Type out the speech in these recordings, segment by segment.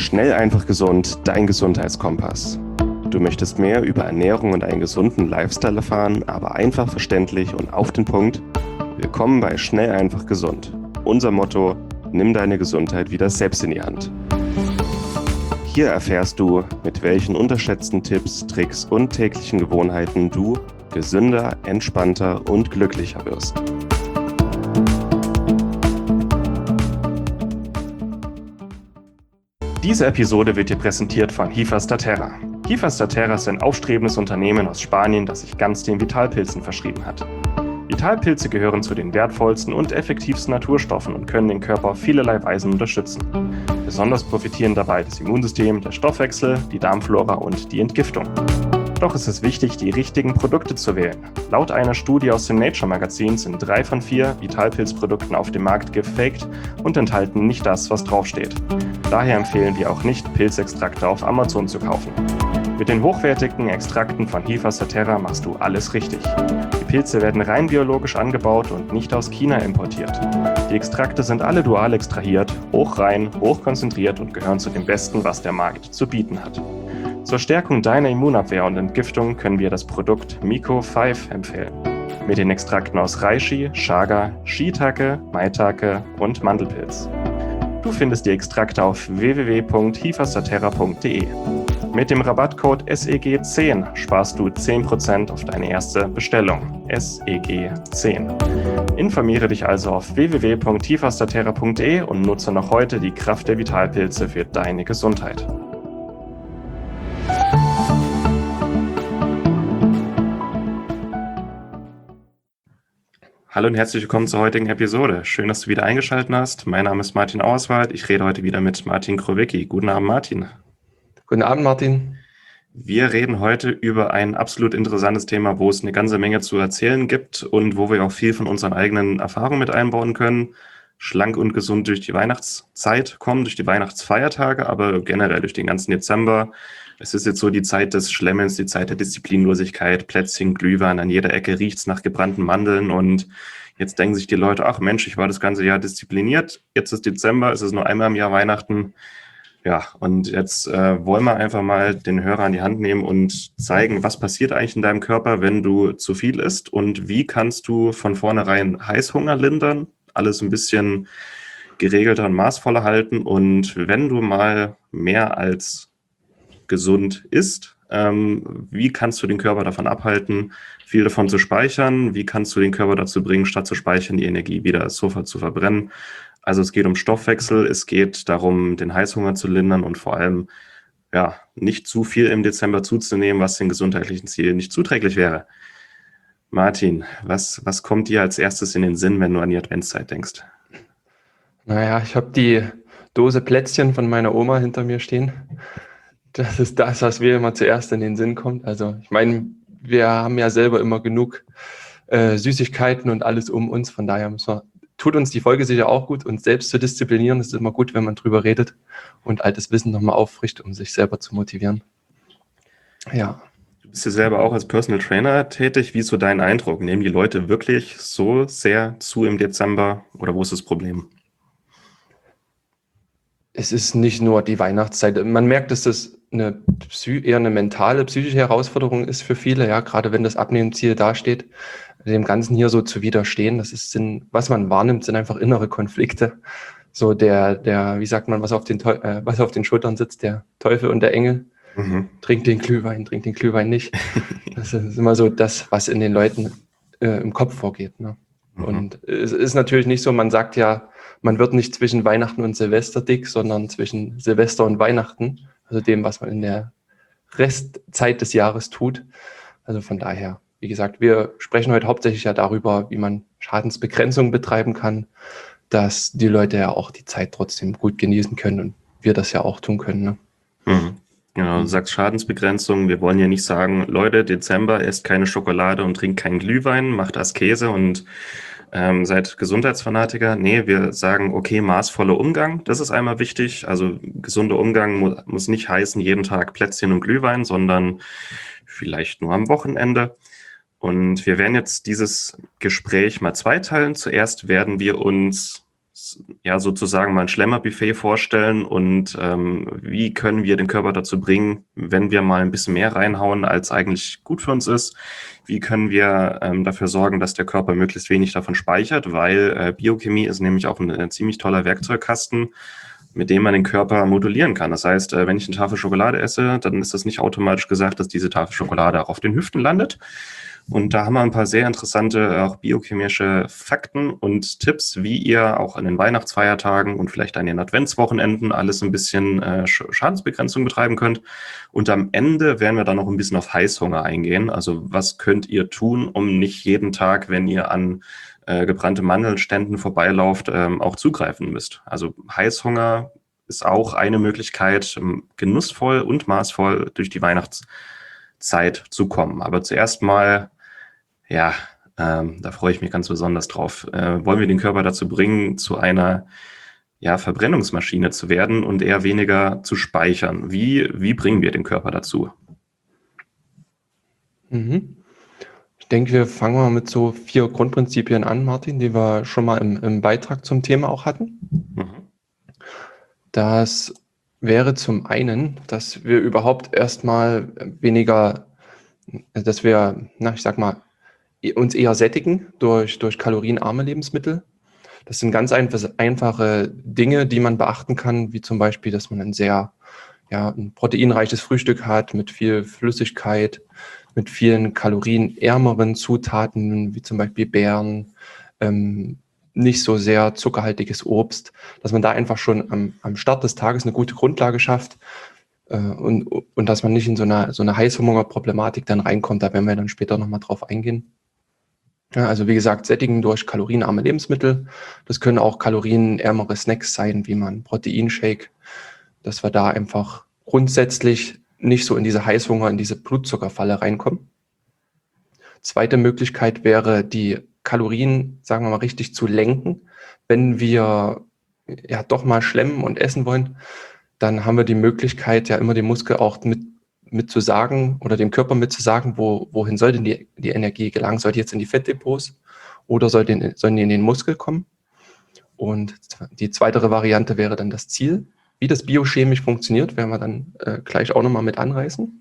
Schnell, einfach, gesund, dein Gesundheitskompass. Du möchtest mehr über Ernährung und einen gesunden Lifestyle erfahren, aber einfach verständlich und auf den Punkt? Willkommen bei Schnell, einfach, gesund. Unser Motto: Nimm deine Gesundheit wieder selbst in die Hand. Hier erfährst du, mit welchen unterschätzten Tipps, Tricks und täglichen Gewohnheiten du gesünder, entspannter und glücklicher wirst. Diese Episode wird dir präsentiert von Hifastaterra. Hifastaterra ist ein aufstrebendes Unternehmen aus Spanien, das sich ganz den Vitalpilzen verschrieben hat. Vitalpilze gehören zu den wertvollsten und effektivsten Naturstoffen und können den Körper auf vielerlei Weisen unterstützen. Besonders profitieren dabei das Immunsystem, der Stoffwechsel, die Darmflora und die Entgiftung. Doch ist es wichtig, die richtigen Produkte zu wählen. Laut einer Studie aus dem Nature-Magazin sind 3 von 4 Vitalpilzprodukten auf dem Markt gefaked und enthalten nicht das, was draufsteht. Daher empfehlen wir auch nicht, Pilzextrakte auf Amazon zu kaufen. Mit den hochwertigen Extrakten von Hifastaterra machst du alles richtig. Die Pilze werden rein biologisch angebaut und nicht aus China importiert. Die Extrakte sind alle dual extrahiert, hochrein, hochkonzentriert und gehören zu dem Besten, was der Markt zu bieten hat. Zur Stärkung deiner Immunabwehr und Entgiftung können wir das Produkt Miko 5 empfehlen. Mit den Extrakten aus Reishi, Chaga, Shiitake, Maitake und Mandelpilz. Du findest die Extrakte auf www.hifastaterra.de. Mit dem Rabattcode SEG10 sparst du 10% auf deine erste Bestellung. SEG10. Informiere dich also auf www.hifastaterra.de und nutze noch heute die Kraft der Vitalpilze für deine Gesundheit. Hallo und herzlich willkommen zur heutigen Episode. Schön, dass du wieder eingeschaltet hast. Mein Name ist Martin Auerswald. Ich rede heute wieder mit Martin Krowicki. Guten Abend, Martin. Guten Abend, Martin. Wir reden heute über ein absolut interessantes Thema, wo es eine ganze Menge zu erzählen gibt und wo wir auch viel von unseren eigenen Erfahrungen mit einbauen können. Schlank und gesund durch die Weihnachtszeit kommen, durch die Weihnachtsfeiertage, aber generell durch den ganzen Dezember. Es ist jetzt so die Zeit des Schlemmens, die Zeit der Disziplinlosigkeit, Plätzchen, Glühwein, an jeder Ecke riecht es nach gebrannten Mandeln und jetzt denken sich die Leute, ach Mensch, ich war das ganze Jahr diszipliniert, jetzt ist Dezember, es ist nur einmal im Jahr Weihnachten. Ja, und jetzt wollen wir einfach mal den Hörer an die Hand nehmen und zeigen, was passiert eigentlich in deinem Körper, wenn du zu viel isst und wie kannst du von vornherein Heißhunger lindern, alles ein bisschen geregelter und maßvoller halten und wenn du mal mehr als gesund isst, wie kannst du den Körper davon abhalten, viel davon zu speichern? Wie kannst du den Körper dazu bringen, statt zu speichern, die Energie wieder sofort zu verbrennen? Also es geht um Stoffwechsel, es geht darum, den Heißhunger zu lindern und vor allem ja, nicht zu viel im Dezember zuzunehmen, was den gesundheitlichen Zielen nicht zuträglich wäre. Martin, was kommt dir als erstes in den Sinn, wenn du an die Adventszeit denkst? Naja, ich habe die Dose Plätzchen von meiner Oma hinter mir stehen. Das ist das, was mir immer zuerst in den Sinn kommt. Also ich meine, wir haben ja selber immer genug Süßigkeiten und alles um uns. Von daher tut uns die Folge sicher auch gut, uns selbst zu disziplinieren. Es ist immer gut, wenn man drüber redet und altes Wissen nochmal auffrischt, um sich selber zu motivieren. Ja. Du bist ja selber auch als Personal Trainer tätig. Wie ist so dein Eindruck? Nehmen die Leute wirklich so sehr zu im Dezember oder wo ist das Problem? Es ist nicht nur die Weihnachtszeit. Man merkt, dass das eher eine mentale, psychische Herausforderung ist für viele, ja, gerade wenn das Abnehmziel dasteht, dem Ganzen hier so zu widerstehen. Was man wahrnimmt, sind einfach innere Konflikte. So wie sagt man, was auf den Schultern sitzt, der Teufel und der Engel. Trink den Glühwein nicht. Das ist immer so das, was in den Leuten im Kopf vorgeht. Ne? Und es ist natürlich nicht so, man sagt ja, man wird nicht zwischen Weihnachten und Silvester dick, sondern zwischen Silvester und Weihnachten, also dem, was man in der Restzeit des Jahres tut. Also von daher, wie gesagt, wir sprechen heute hauptsächlich ja darüber, wie man Schadensbegrenzung betreiben kann, dass die Leute ja auch die Zeit trotzdem gut genießen können und wir das ja auch tun können. Ne? Genau, du sagst Schadensbegrenzung. Wir wollen ja nicht sagen, Leute, Dezember esst keine Schokolade und trinkt keinen Glühwein, macht Askese und seid Gesundheitsfanatiker. Nee, wir sagen, okay, maßvoller Umgang, das ist einmal wichtig. Also gesunder Umgang muss nicht heißen, jeden Tag Plätzchen und Glühwein, sondern vielleicht nur am Wochenende. Und wir werden jetzt dieses Gespräch mal zweiteilen. Zuerst werden wir uns ja sozusagen mal ein Schlemmerbuffet vorstellen und wie können wir den Körper dazu bringen, wenn wir mal ein bisschen mehr reinhauen, als eigentlich gut für uns ist. Wie können wir dafür sorgen, dass der Körper möglichst wenig davon speichert, weil Biochemie ist nämlich auch ein ziemlich toller Werkzeugkasten, mit dem man den Körper modulieren kann. Das heißt, wenn ich eine Tafel Schokolade esse, dann ist das nicht automatisch gesagt, dass diese Tafel Schokolade auch auf den Hüften landet. Und da haben wir ein paar sehr interessante, auch biochemische Fakten und Tipps, wie ihr auch an den Weihnachtsfeiertagen und vielleicht an den Adventswochenenden alles ein bisschen Schadensbegrenzung betreiben könnt. Und am Ende werden wir dann noch ein bisschen auf Heißhunger eingehen. Also was könnt ihr tun, um nicht jeden Tag, wenn ihr an gebrannte Mandelständen vorbeilauft, auch zugreifen müsst. Also Heißhunger ist auch eine Möglichkeit, genussvoll und maßvoll durch die Weihnachtszeit zu kommen. Aber zuerst mal, ja, da freue ich mich ganz besonders drauf. Wollen wir den Körper dazu bringen, zu einer Verbrennungsmaschine zu werden und eher weniger zu speichern? Wie bringen wir den Körper dazu? Ich denke, wir fangen mal mit so 4 Grundprinzipien an, Martin, die wir schon mal im Beitrag zum Thema auch hatten. Mhm. Das wäre zum einen, dass wir überhaupt erstmal weniger, dass wir, ich sag mal, uns eher sättigen durch kalorienarme Lebensmittel. Das sind ganz einfache Dinge, die man beachten kann, wie zum Beispiel, dass man ein proteinreiches Frühstück hat mit viel Flüssigkeit, mit vielen kalorienärmeren Zutaten, wie zum Beispiel Beeren, nicht so sehr zuckerhaltiges Obst, dass man da einfach schon am Start des Tages eine gute Grundlage schafft und dass man nicht in so eine Heißhungerproblematik dann reinkommt. Da werden wir dann später nochmal drauf eingehen. Ja, also wie gesagt, sättigen durch kalorienarme Lebensmittel. Das können auch kalorienärmere Snacks sein, wie man Proteinshake, dass wir da einfach grundsätzlich nicht so in diese Heißhunger, in diese Blutzuckerfalle reinkommen. Zweite Möglichkeit wäre, die Kalorien, sagen wir mal, richtig zu lenken. Wenn wir doch mal schlemmen und essen wollen, dann haben wir die Möglichkeit, ja immer dem Muskel auch mit zu sagen oder dem Körper mit zu sagen, wohin soll denn die Energie gelangen? Soll die jetzt in die Fettdepots oder sollen die in den Muskel kommen? Und die zweite Variante wäre dann das Ziel. Wie das biochemisch funktioniert, werden wir dann gleich auch nochmal mit anreißen.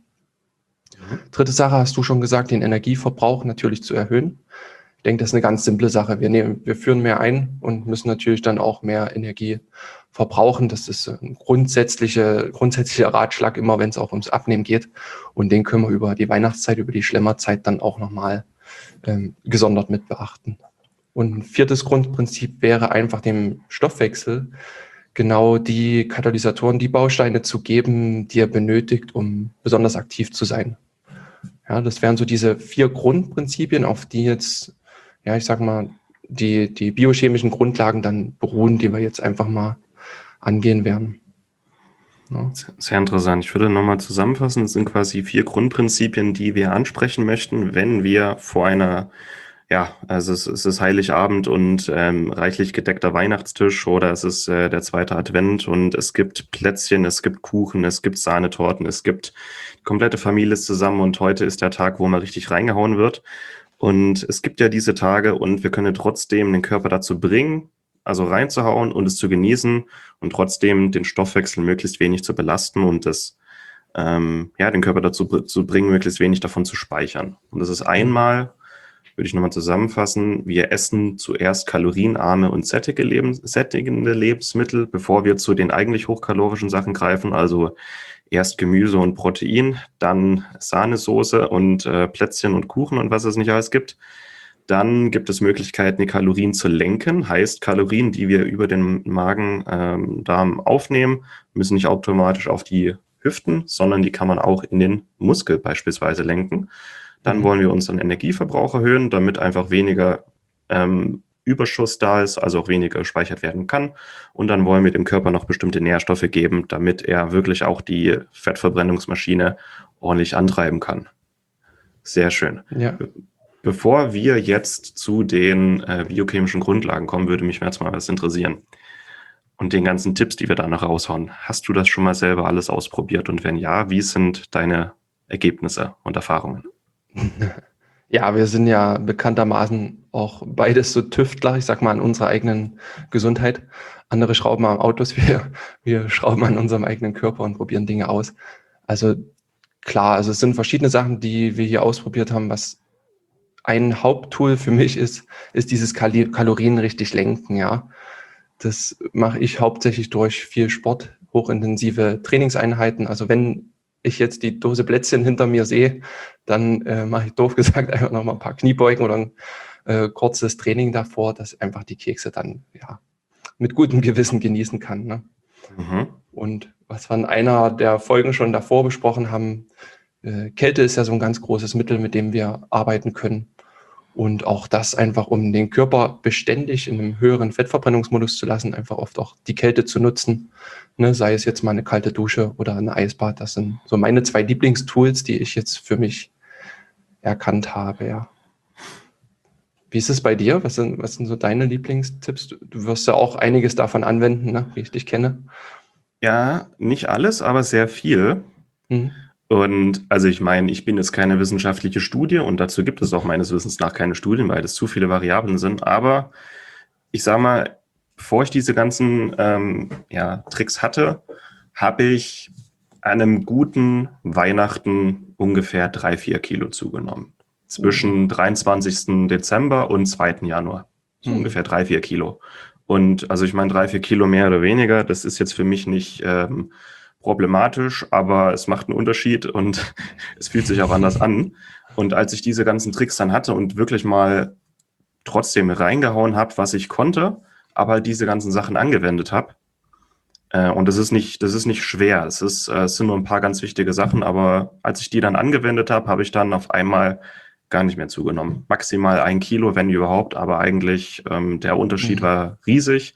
Dritte Sache, hast du schon gesagt, den Energieverbrauch natürlich zu erhöhen. Ich denke, das ist eine ganz simple Sache. Wir führen mehr ein und müssen natürlich dann auch mehr Energie verbrauchen. Das ist ein grundsätzlicher Ratschlag, immer wenn es auch ums Abnehmen geht. Und den können wir über die Weihnachtszeit, über die Schlemmerzeit dann auch nochmal gesondert mit beachten. Und ein 4. Grundprinzip wäre einfach dem Stoffwechsel genau die Katalysatoren, die Bausteine zu geben, die er benötigt, um besonders aktiv zu sein. Ja, das wären so diese 4 Grundprinzipien, auf die jetzt, ich sag mal, die biochemischen Grundlagen dann beruhen, die wir jetzt einfach mal angehen werden. Ja. Sehr interessant. Ich würde nochmal zusammenfassen, es sind quasi 4 Grundprinzipien, die wir ansprechen möchten, wenn wir vor einer also es ist Heiligabend und reichlich gedeckter Weihnachtstisch oder es ist der zweite Advent und es gibt Plätzchen, es gibt Kuchen, es gibt Sahnetorten, es gibt die komplette Familie ist zusammen und heute ist der Tag, wo mal richtig reingehauen wird. Und es gibt ja diese Tage und wir können trotzdem den Körper dazu bringen, also reinzuhauen und es zu genießen und trotzdem den Stoffwechsel möglichst wenig zu belasten und den Körper dazu zu bringen, möglichst wenig davon zu speichern. Und das ist einmal, würde ich nochmal zusammenfassen, wir essen zuerst kalorienarme und sättigende Lebensmittel, bevor wir zu den eigentlich hochkalorischen Sachen greifen, also erst Gemüse und Protein, dann Sahnesoße und Plätzchen und Kuchen und was es nicht alles gibt. Dann gibt es Möglichkeiten, die Kalorien zu lenken, heißt Kalorien, die wir über den Magen-Darm aufnehmen, müssen nicht automatisch auf die Hüften, sondern die kann man auch in den Muskel beispielsweise lenken. Dann wollen wir unseren Energieverbrauch erhöhen, damit einfach weniger Überschuss da ist, also auch weniger gespeichert werden kann. Und dann wollen wir dem Körper noch bestimmte Nährstoffe geben, damit er wirklich auch die Fettverbrennungsmaschine ordentlich antreiben kann. Sehr schön. Ja. Bevor wir jetzt zu den biochemischen Grundlagen kommen, würde mich jetzt mal was interessieren. Und den ganzen Tipps, die wir da noch raushauen. Hast du das schon mal selber alles ausprobiert? Und wenn ja, wie sind deine Ergebnisse und Erfahrungen? Ja, wir sind ja bekanntermaßen auch beides so Tüftler, ich sag mal, an unserer eigenen Gesundheit. Andere schrauben am Autos, wir schrauben an unserem eigenen Körper und probieren Dinge aus. Also klar, also es sind verschiedene Sachen, die wir hier ausprobiert haben. Was ein Haupttool für mich ist dieses Kalorien richtig lenken, ja. Das mache ich hauptsächlich durch viel Sport, hochintensive Trainingseinheiten. Also wenn ich jetzt die Dose Plätzchen hinter mir sehe, dann mache ich doof gesagt einfach noch mal ein paar Kniebeugen oder ein kurzes Training davor, dass ich einfach die Kekse dann ja mit gutem Gewissen genießen kann. Ne? Mhm. Und was wir in einer der Folgen schon davor besprochen haben, Kälte ist ja so ein ganz großes Mittel, mit dem wir arbeiten können. Und auch das einfach, um den Körper beständig in einem höheren Fettverbrennungsmodus zu lassen, einfach oft auch die Kälte zu nutzen. Ne, sei es jetzt mal eine kalte Dusche oder ein Eisbad. Das sind so meine 2 Lieblingstools, die ich jetzt für mich erkannt habe, ja. Wie ist es bei dir? Was sind so deine Lieblingstipps? Du wirst ja auch einiges davon anwenden, ne, wie ich dich kenne. Ja, nicht alles, aber sehr viel. Mhm. Und also ich meine, ich bin jetzt keine wissenschaftliche Studie und dazu gibt es auch meines Wissens nach keine Studien, weil es zu viele Variablen sind. Aber ich sage mal, bevor ich diese ganzen Tricks hatte, habe ich an einem guten Weihnachten ungefähr 3, 4 Kilo zugenommen. Zwischen 23. Dezember und 2. Januar. So ungefähr 3, 4 Kilo. Und also ich meine, 3, 4 Kilo mehr oder weniger, das ist jetzt für mich nicht problematisch, aber es macht einen Unterschied und es fühlt sich auch anders an. Und als ich diese ganzen Tricks dann hatte und wirklich mal trotzdem reingehauen habe, was ich konnte, aber diese ganzen Sachen angewendet habe, und das ist nicht schwer. Es sind nur ein paar ganz wichtige Sachen, aber als ich die dann angewendet habe, habe ich dann auf einmal gar nicht mehr zugenommen. Maximal 1 Kilo, wenn überhaupt, aber eigentlich der Unterschied war riesig.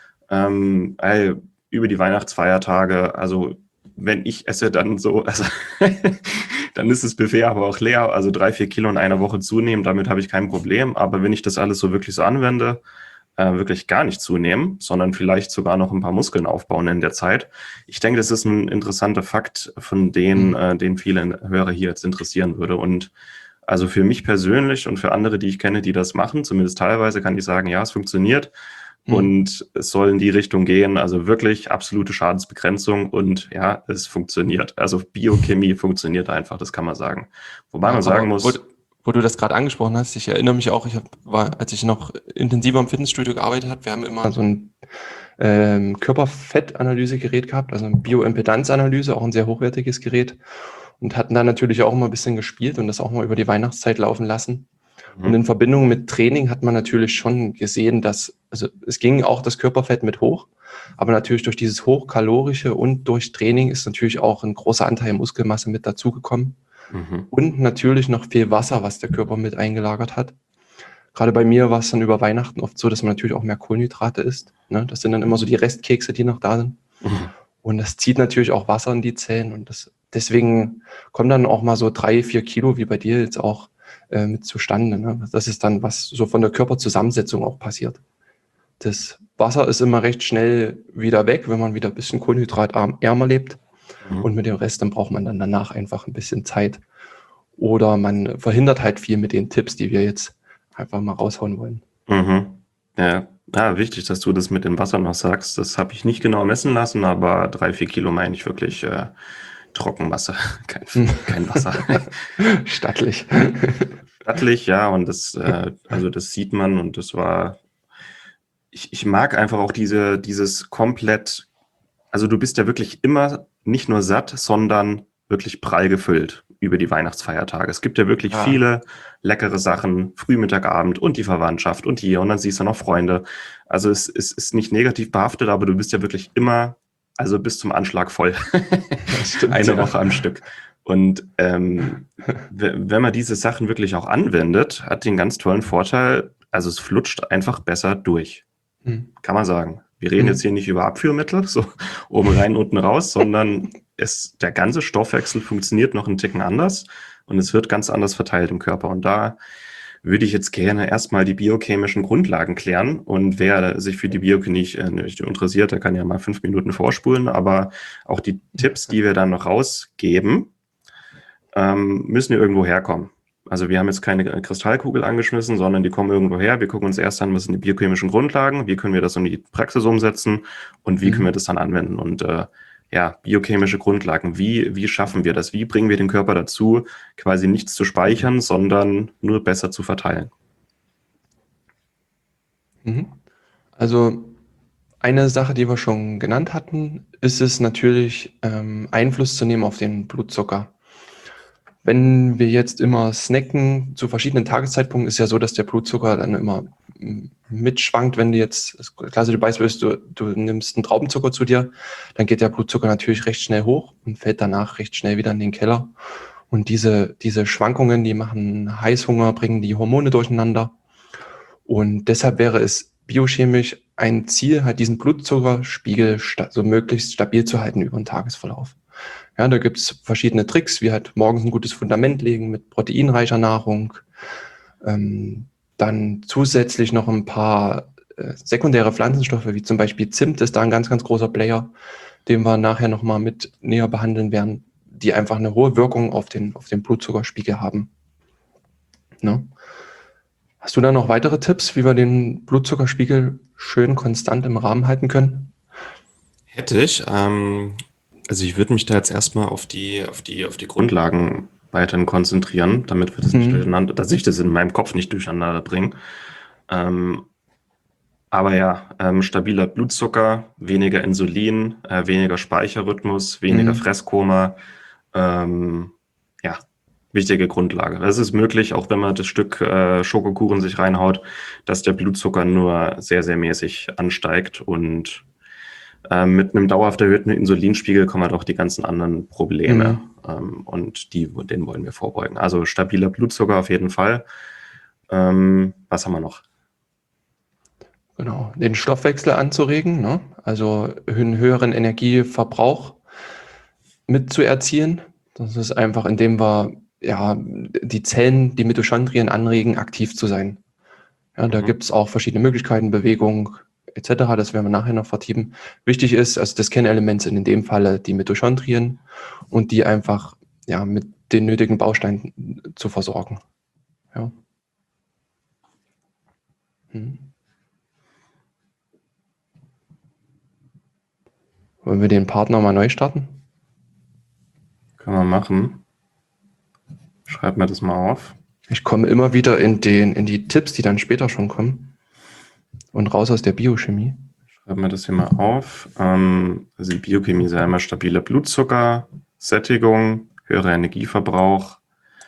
Über die Weihnachtsfeiertage, also wenn ich esse, dann so, also dann ist das Buffet aber auch leer, also 3, 4 Kilo in einer Woche zunehmen, damit habe ich kein Problem. Aber wenn ich das alles so wirklich so anwende, wirklich gar nicht zunehmen, sondern vielleicht sogar noch ein paar Muskeln aufbauen in der Zeit. Ich denke, das ist ein interessanter Fakt, von den viele Hörer hier jetzt interessieren würde. Und also für mich persönlich und für andere, die ich kenne, die das machen, zumindest teilweise, kann ich sagen, ja, es funktioniert. Und es soll in die Richtung gehen, also wirklich absolute Schadensbegrenzung und ja, es funktioniert. Also Biochemie funktioniert einfach, das kann man sagen. Wobei man sagen muss, Wo du das gerade angesprochen hast, ich erinnere mich auch, als ich noch intensiver im Fitnessstudio gearbeitet habe, wir haben immer so ein Körperfettanalysegerät gehabt, also eine Bioimpedanzanalyse, auch ein sehr hochwertiges Gerät und hatten da natürlich auch immer ein bisschen gespielt und das auch mal über die Weihnachtszeit laufen lassen. Und in Verbindung mit Training hat man natürlich schon gesehen, dass, also es ging auch das Körperfett mit hoch, aber natürlich durch dieses Hochkalorische und durch Training ist natürlich auch ein großer Anteil Muskelmasse mit dazugekommen. Und natürlich noch viel Wasser, was der Körper mit eingelagert hat. Gerade bei mir war es dann über Weihnachten oft so, dass man natürlich auch mehr Kohlenhydrate isst. Ne? Das sind dann immer so die Restkekse, die noch da sind. Und das zieht natürlich auch Wasser in die Zellen. Und deswegen kommen dann auch mal so 3, 4 Kilo, wie bei dir jetzt auch, mit zustande. Ne? Das ist dann, was so von der Körperzusammensetzung auch passiert. Das Wasser ist immer recht schnell wieder weg, wenn man wieder ein bisschen kohlenhydratärmer lebt. Und mit dem Rest, dann braucht man dann danach einfach ein bisschen Zeit. Oder man verhindert halt viel mit den Tipps, die wir jetzt einfach mal raushauen wollen. Ja. Wichtig, dass du das mit dem Wasser noch sagst. Das habe ich nicht genau messen lassen, aber 3, 4 Kilo meine ich wirklich Trockenwasser, kein Wasser. Stattlich. Stattlich, ja, und also das sieht man und das war, ich mag einfach auch dieses komplett, also du bist ja wirklich immer nicht nur satt, sondern wirklich prall gefüllt über die Weihnachtsfeiertage. Es gibt ja wirklich viele leckere Sachen, Frühmittag, Abend und die Verwandtschaft und hier und dann siehst du noch Freunde. Also es ist nicht negativ behaftet, aber du bist ja wirklich immer, also bis zum Anschlag voll. Stimmt, Eine Woche am Stück. Und wenn man diese Sachen wirklich auch anwendet, hat den ganz tollen Vorteil, also es flutscht einfach besser durch. Kann man sagen. Wir reden jetzt hier nicht über Abführmittel, so oben rein, unten raus, sondern der ganze Stoffwechsel funktioniert noch einen Ticken anders und es wird ganz anders verteilt im Körper. Und da würde ich jetzt gerne erstmal die biochemischen Grundlagen klären. Und wer sich für die Biochemie nicht interessiert, der kann ja mal 5 Minuten vorspulen. Aber auch die Tipps, die wir dann noch rausgeben, müssen ja irgendwo herkommen. Also wir haben jetzt keine Kristallkugel angeschmissen, sondern die kommen irgendwo her. Wir gucken uns erst an, was sind die biochemischen Grundlagen, wie können wir das in die Praxis umsetzen und wie können wir das dann anwenden. Und biochemische Grundlagen, wie schaffen wir das? Wie bringen wir den Körper dazu, quasi nichts zu speichern, sondern nur besser zu verteilen? Also eine Sache, die wir schon genannt hatten, ist es natürlich, Einfluss zu nehmen auf den Blutzucker. Wenn wir jetzt immer snacken zu verschiedenen Tageszeitpunkten, ist ja so, dass der Blutzucker dann immer mitschwankt. Wenn du jetzt, das klassische Beispiel ist, du nimmst einen Traubenzucker zu dir, dann geht der Blutzucker natürlich recht schnell hoch und fällt danach recht schnell wieder in den Keller. Und diese Schwankungen, die machen Heißhunger, bringen die Hormone durcheinander. Und deshalb wäre es biochemisch ein Ziel, halt diesen Blutzuckerspiegel so möglichst stabil zu halten über den Tagesverlauf. Ja, da gibt es verschiedene Tricks, wie halt morgens ein gutes Fundament legen mit proteinreicher Nahrung, dann zusätzlich noch ein paar sekundäre Pflanzenstoffe, wie zum Beispiel Zimt ist da ein ganz, ganz großer Player, den wir nachher nochmal mit näher behandeln werden, die einfach eine hohe Wirkung auf den Blutzuckerspiegel haben. Ne? Hast du da noch weitere Tipps, wie wir den Blutzuckerspiegel schön konstant im Rahmen halten können? Hätte ich. Also ich würde mich da jetzt erstmal auf die Grundlagen weiterhin konzentrieren, damit wir das nicht durcheinander, dass ich das in meinem Kopf nicht durcheinander bringe. Aber ja, stabiler Blutzucker, weniger Insulin, weniger Speicherrhythmus, weniger Fresskoma, wichtige Grundlage. Das ist möglich, auch wenn man das Stück Schokokuchen sich reinhaut, dass der Blutzucker nur sehr, sehr mäßig ansteigt und mit einem dauerhaft erhöhten Insulinspiegel kommen halt auch die ganzen anderen Probleme und denen wollen wir vorbeugen. Also stabiler Blutzucker auf jeden Fall. Was haben wir noch? Genau, den Stoffwechsel anzuregen, ne? Also einen höheren Energieverbrauch mitzuerzielen. Das ist einfach, indem wir die Zellen, die Mitochondrien anregen, aktiv zu sein. Ja, da gibt es auch verschiedene Möglichkeiten, Bewegung etc., das werden wir nachher noch vertiefen. Wichtig ist, also das Kernelement sind in dem Falle die Mitochondrien und die einfach mit den nötigen Bausteinen zu versorgen. Ja. Wollen wir den Partner mal neu starten? Können wir machen. Schreib mir das mal auf. Ich komme immer wieder in die Tipps, die dann später schon kommen. Und raus aus der Biochemie. Schreib mir das hier mal auf. Also die Biochemie ist ja immer stabiler Blutzucker, Sättigung, höherer Energieverbrauch.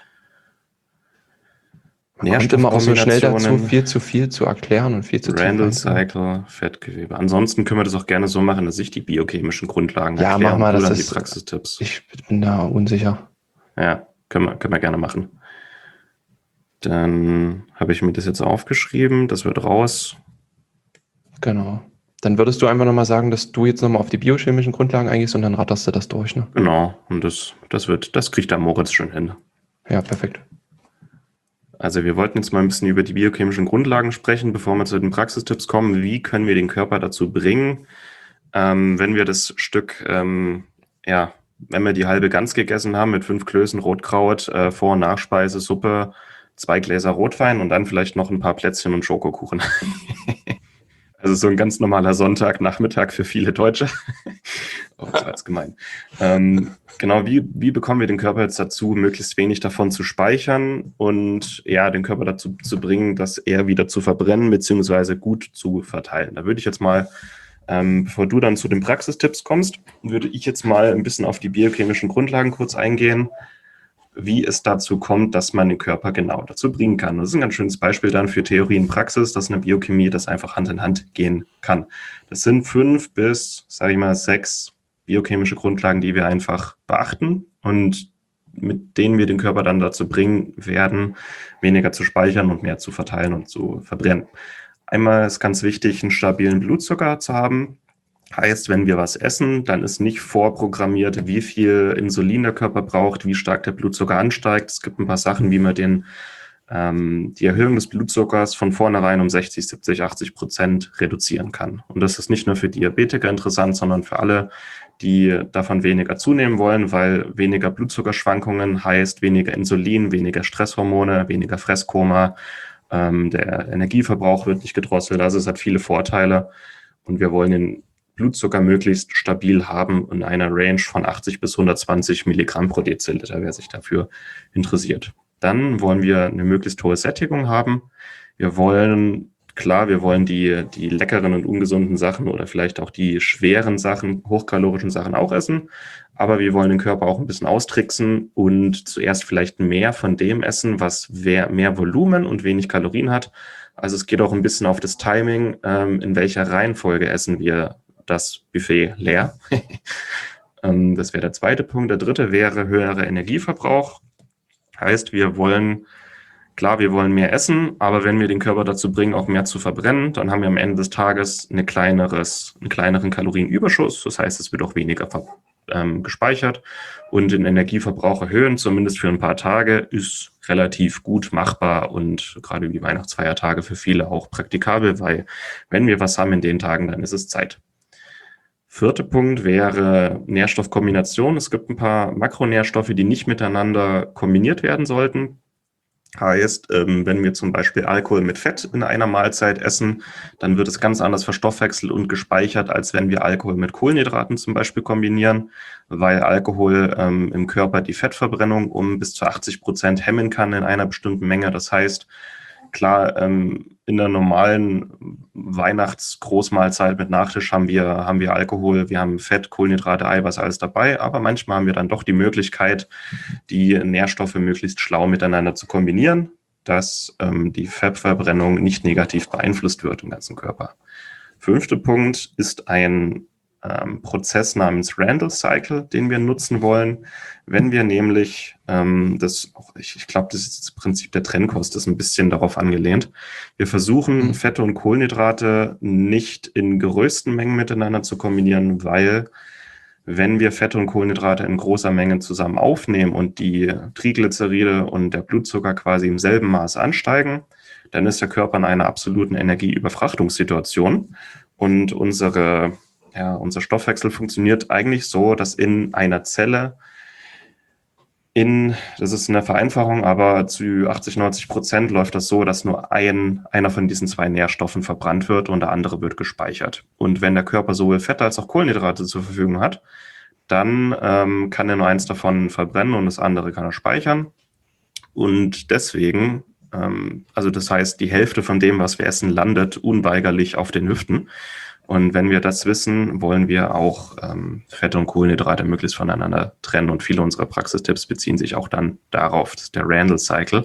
Man kommt immer auch so schnell dazu, viel zu erklären und viel zu Randall Cycle, Fettgewebe. Ansonsten können wir das auch gerne so machen, dass ich die biochemischen Grundlagen erkläre. Ja, mach mal, das ist die Praxistipps. Ich bin da unsicher. Ja, können wir gerne machen. Dann habe ich mir das jetzt aufgeschrieben, das wird raus. Genau. Dann würdest du einfach nochmal sagen, dass du jetzt nochmal auf die biochemischen Grundlagen eingehst und dann ratterst du das durch, ne? Genau, und das kriegt der Moritz schon hin. Ja, perfekt. Also wir wollten jetzt mal ein bisschen über die biochemischen Grundlagen sprechen, bevor wir zu den Praxistipps kommen. Wie können wir den Körper dazu bringen, wenn wir das Stück, wenn wir die halbe Gans gegessen haben mit 5 Klößen Rotkraut, Vor- und Nachspeise, Suppe, 2 Gläser Rotwein und dann vielleicht noch ein paar Plätzchen und Schokokuchen. Also so ein ganz normaler Sonntagnachmittag für viele Deutsche. Oh, das war jetzt gemein. Genau, wie bekommen wir den Körper jetzt dazu, möglichst wenig davon zu speichern und den Körper dazu zu bringen, das eher wieder zu verbrennen bzw. gut zu verteilen. Da würde ich jetzt mal, bevor du dann zu den Praxistipps kommst, würde ich jetzt mal ein bisschen auf die biochemischen Grundlagen kurz eingehen, wie es dazu kommt, dass man den Körper genau dazu bringen kann. Das ist ein ganz schönes Beispiel dann für Theorie und Praxis, dass eine Biochemie das einfach Hand in Hand gehen kann. Das sind 5 bis, sage ich mal, 6 biochemische Grundlagen, die wir einfach beachten und mit denen wir den Körper dann dazu bringen werden, weniger zu speichern und mehr zu verteilen und zu verbrennen. Einmal ist ganz wichtig, einen stabilen Blutzucker zu haben. Heißt, wenn wir was essen, dann ist nicht vorprogrammiert, wie viel Insulin der Körper braucht, wie stark der Blutzucker ansteigt. Es gibt ein paar Sachen, wie man den die Erhöhung des Blutzuckers von vornherein um 60, 70, 80% reduzieren kann. Und das ist nicht nur für Diabetiker interessant, sondern für alle, die davon weniger zunehmen wollen, weil weniger Blutzuckerschwankungen heißt weniger Insulin, weniger Stresshormone, weniger Fresskoma, der Energieverbrauch wird nicht gedrosselt, also es hat viele Vorteile und wir wollen den Blutzucker möglichst stabil haben in einer Range von 80 bis 120 Milligramm pro Deziliter, wer sich dafür interessiert. Dann wollen wir eine möglichst hohe Sättigung haben. Wir wollen die leckeren und ungesunden Sachen oder vielleicht auch die schweren Sachen, hochkalorischen Sachen auch essen. Aber wir wollen den Körper auch ein bisschen austricksen und zuerst vielleicht mehr von dem essen, was mehr Volumen und wenig Kalorien hat. Also es geht auch ein bisschen auf das Timing, in welcher Reihenfolge essen wir das Buffet leer. Das wäre der zweite Punkt. Der dritte wäre höherer Energieverbrauch. Heißt, wir wollen mehr essen, aber wenn wir den Körper dazu bringen, auch mehr zu verbrennen, dann haben wir am Ende des Tages einen kleineren Kalorienüberschuss. Das heißt, es wird auch weniger gespeichert und den Energieverbrauch erhöhen, zumindest für ein paar Tage, ist relativ gut machbar und gerade die Weihnachtsfeiertage für viele auch praktikabel, weil wenn wir was haben in den Tagen, dann ist es Zeit. Vierter Punkt wäre Nährstoffkombination. Es gibt ein paar Makronährstoffe, die nicht miteinander kombiniert werden sollten. Heißt, wenn wir zum Beispiel Alkohol mit Fett in einer Mahlzeit essen, dann wird es ganz anders verstoffwechselt und gespeichert, als wenn wir Alkohol mit Kohlenhydraten zum Beispiel kombinieren, weil Alkohol im Körper die Fettverbrennung um bis zu 80% hemmen kann in einer bestimmten Menge. Das heißt, klar, in der normalen Weihnachtsgroßmahlzeit mit Nachtisch haben wir Alkohol, wir haben Fett, Kohlenhydrate, Eiweiß, alles dabei, aber manchmal haben wir dann doch die Möglichkeit, die Nährstoffe möglichst schlau miteinander zu kombinieren, dass die Fettverbrennung nicht negativ beeinflusst wird im ganzen Körper. Fünfter Punkt ist ein Prozess namens Randall Cycle, den wir nutzen wollen. Wenn wir nämlich, ich glaube, das ist das Prinzip der Trennkost, ist ein bisschen darauf angelehnt. Wir versuchen, Fette und Kohlenhydrate nicht in größten Mengen miteinander zu kombinieren, weil wenn wir Fette und Kohlenhydrate in großer Menge zusammen aufnehmen und die Triglyceride und der Blutzucker quasi im selben Maß ansteigen, dann ist der Körper in einer absoluten Energieüberfrachtungssituation und unser Stoffwechsel funktioniert eigentlich so, dass in einer Zelle das ist eine Vereinfachung, aber zu 80-90% läuft das so, dass nur einer von diesen zwei Nährstoffen verbrannt wird und der andere wird gespeichert. Und wenn der Körper sowohl Fette als auch Kohlenhydrate zur Verfügung hat, dann kann er nur eins davon verbrennen und das andere kann er speichern. Und deswegen, das heißt, die Hälfte von dem, was wir essen, landet unweigerlich auf den Hüften. Und wenn wir das wissen, wollen wir auch Fette und Kohlenhydrate möglichst voneinander trennen. Und viele unserer Praxistipps beziehen sich auch dann darauf. Das ist der Randall Cycle.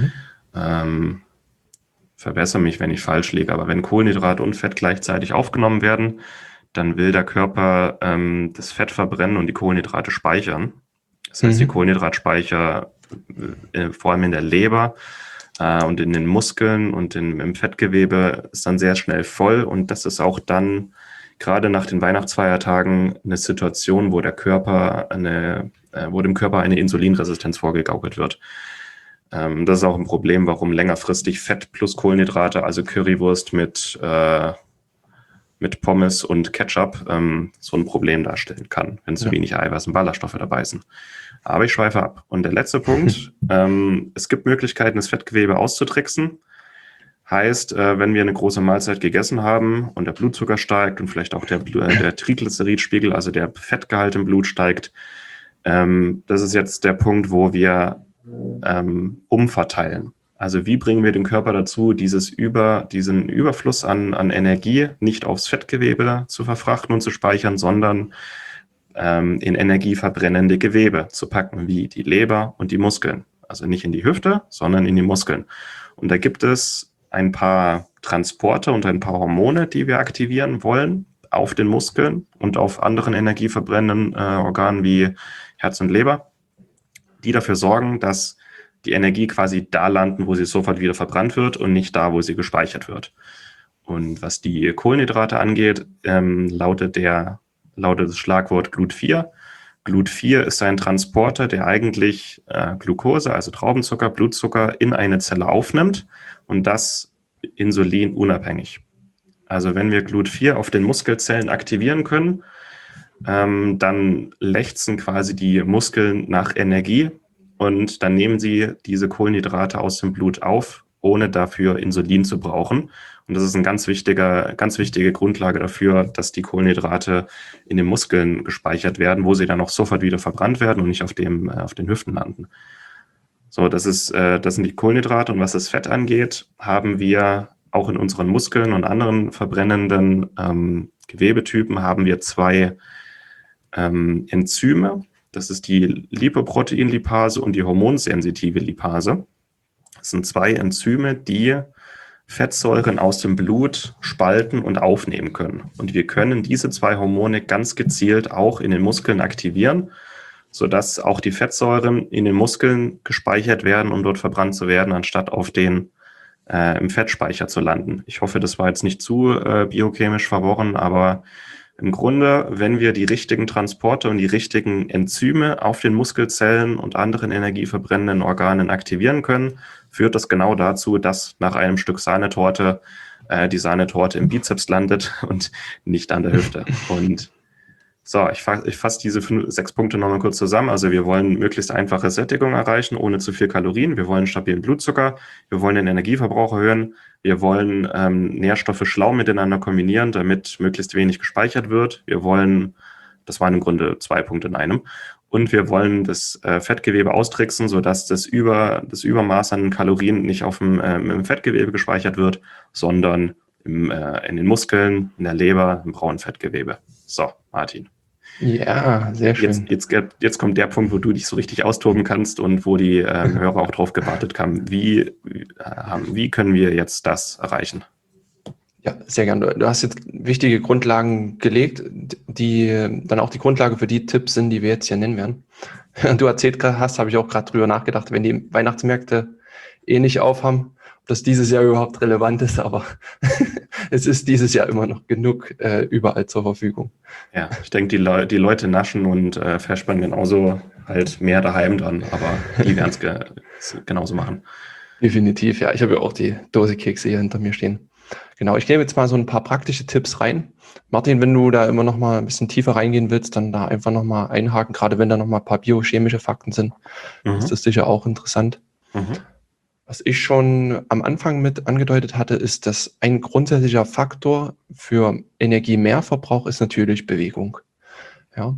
Verbessere mich, wenn ich falsch liege. Aber wenn Kohlenhydrate und Fett gleichzeitig aufgenommen werden, dann will der Körper das Fett verbrennen und die Kohlenhydrate speichern. Das heißt, die Kohlenhydratspeicher, vor allem in der Leber, und in den Muskeln und im Fettgewebe ist dann sehr schnell voll. Und das ist auch dann gerade nach den Weihnachtsfeiertagen eine Situation, wo dem Körper eine Insulinresistenz vorgegaukelt wird. Das ist auch ein Problem, warum längerfristig Fett plus Kohlenhydrate, also Currywurst mit Pommes und Ketchup, so ein Problem darstellen kann, wenn zu wenig Eiweiß und Ballaststoffe dabei sind. Aber ich schweife ab. Und der letzte Punkt, es gibt Möglichkeiten, das Fettgewebe auszutricksen. Heißt, wenn wir eine große Mahlzeit gegessen haben und der Blutzucker steigt und vielleicht auch der Triglyceridspiegel, also der Fettgehalt im Blut steigt, das ist jetzt der Punkt, wo wir umverteilen. Also wie bringen wir den Körper dazu, diesen Überfluss an Energie nicht aufs Fettgewebe zu verfrachten und zu speichern, sondern in energieverbrennende Gewebe zu packen, wie die Leber und die Muskeln. Also nicht in die Hüfte, sondern in die Muskeln. Und da gibt es ein paar Transporter und ein paar Hormone, die wir aktivieren wollen auf den Muskeln und auf anderen energieverbrennenden Organen wie Herz und Leber, die dafür sorgen, dass die Energie quasi da landen, wo sie sofort wieder verbrannt wird und nicht da, wo sie gespeichert wird. Und was die Kohlenhydrate angeht, lautet das Schlagwort GLUT4. GLUT4 ist ein Transporter, der eigentlich Glucose, also Traubenzucker, Blutzucker in eine Zelle aufnimmt und das insulinunabhängig. Also wenn wir GLUT4 auf den Muskelzellen aktivieren können, dann lechzen quasi die Muskeln nach Energie und dann nehmen sie diese Kohlenhydrate aus dem Blut auf, ohne dafür Insulin zu brauchen. Und das ist eine ganz wichtige Grundlage dafür, dass die Kohlenhydrate in den Muskeln gespeichert werden, wo sie dann auch sofort wieder verbrannt werden und nicht auf den Hüften landen. So, das sind die Kohlenhydrate. Und was das Fett angeht, haben wir auch in unseren Muskeln und anderen verbrennenden Gewebetypen haben wir zwei Enzyme. Das ist die Lipoproteinlipase und die hormonsensitive Lipase. Das sind zwei Enzyme, die Fettsäuren aus dem Blut spalten und aufnehmen können. Und wir können diese zwei Hormone ganz gezielt auch in den Muskeln aktivieren, sodass auch die Fettsäuren in den Muskeln gespeichert werden, um dort verbrannt zu werden, anstatt im Fettspeicher zu landen. Ich hoffe, das war jetzt nicht zu biochemisch verworren, aber im Grunde, wenn wir die richtigen Transporter und die richtigen Enzyme auf den Muskelzellen und anderen energieverbrennenden Organen aktivieren können, führt das genau dazu, dass nach einem Stück Sahnetorte die Sahnetorte im Bizeps landet und nicht an der Hüfte. Und so, ich fasse diese 6 Punkte nochmal kurz zusammen. Also wir wollen möglichst einfache Sättigung erreichen, ohne zu viel Kalorien. Wir wollen stabilen Blutzucker. Wir wollen den Energieverbrauch erhöhen. Wir wollen Nährstoffe schlau miteinander kombinieren, damit möglichst wenig gespeichert wird. Das waren im Grunde 2 Punkte in einem. Und wir wollen das Fettgewebe austricksen, sodass das Übermaß an Kalorien nicht im Fettgewebe gespeichert wird, sondern in den Muskeln, in der Leber, im braunen Fettgewebe. So, Martin. Ja, sehr schön. Jetzt kommt der Punkt, wo du dich so richtig austoben kannst und wo die Hörer auch drauf gewartet haben. Wie können wir jetzt das erreichen? Ja, sehr gerne. Du hast jetzt wichtige Grundlagen gelegt, die dann auch die Grundlage für die Tipps sind, die wir jetzt hier nennen werden. Du erzählt hast, habe ich auch gerade drüber nachgedacht, wenn die Weihnachtsmärkte nicht aufhaben, ob das dieses Jahr überhaupt relevant ist, aber es ist dieses Jahr immer noch genug überall zur Verfügung. Ja, ich denke, die Leute naschen und verspannen genauso halt mehr daheim dran, aber die werden es genauso machen. Definitiv, ja. Ich habe ja auch die Dose Kekse hier hinter mir stehen. Genau, ich gebe jetzt mal so ein paar praktische Tipps rein. Martin, wenn du da immer noch mal ein bisschen tiefer reingehen willst, dann da einfach noch mal einhaken, gerade wenn da noch mal ein paar biochemische Fakten sind, ist das sicher auch interessant. Was ich schon am Anfang mit angedeutet hatte, ist, dass ein grundsätzlicher Faktor für Energiemehrverbrauch ist natürlich Bewegung. Ja,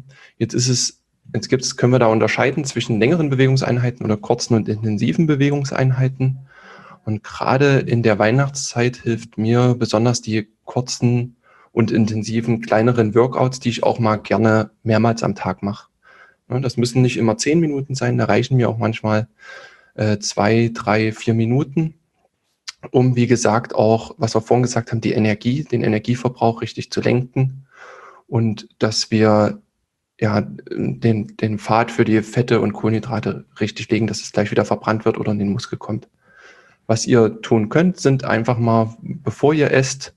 können wir da unterscheiden zwischen längeren Bewegungseinheiten oder kurzen und intensiven Bewegungseinheiten. Und gerade in der Weihnachtszeit hilft mir besonders die kurzen und intensiven kleineren Workouts, die ich auch mal gerne mehrmals am Tag mache. Ja, das müssen nicht immer 10 Minuten sein, da reichen mir auch manchmal 2, 3, 4 Minuten, um, wie gesagt, auch, was wir vorhin gesagt haben, den Energieverbrauch richtig zu lenken und dass wir den Pfad für die Fette und Kohlenhydrate richtig legen, dass es gleich wieder verbrannt wird oder in den Muskel kommt. Was ihr tun könnt, sind einfach mal, bevor ihr esst,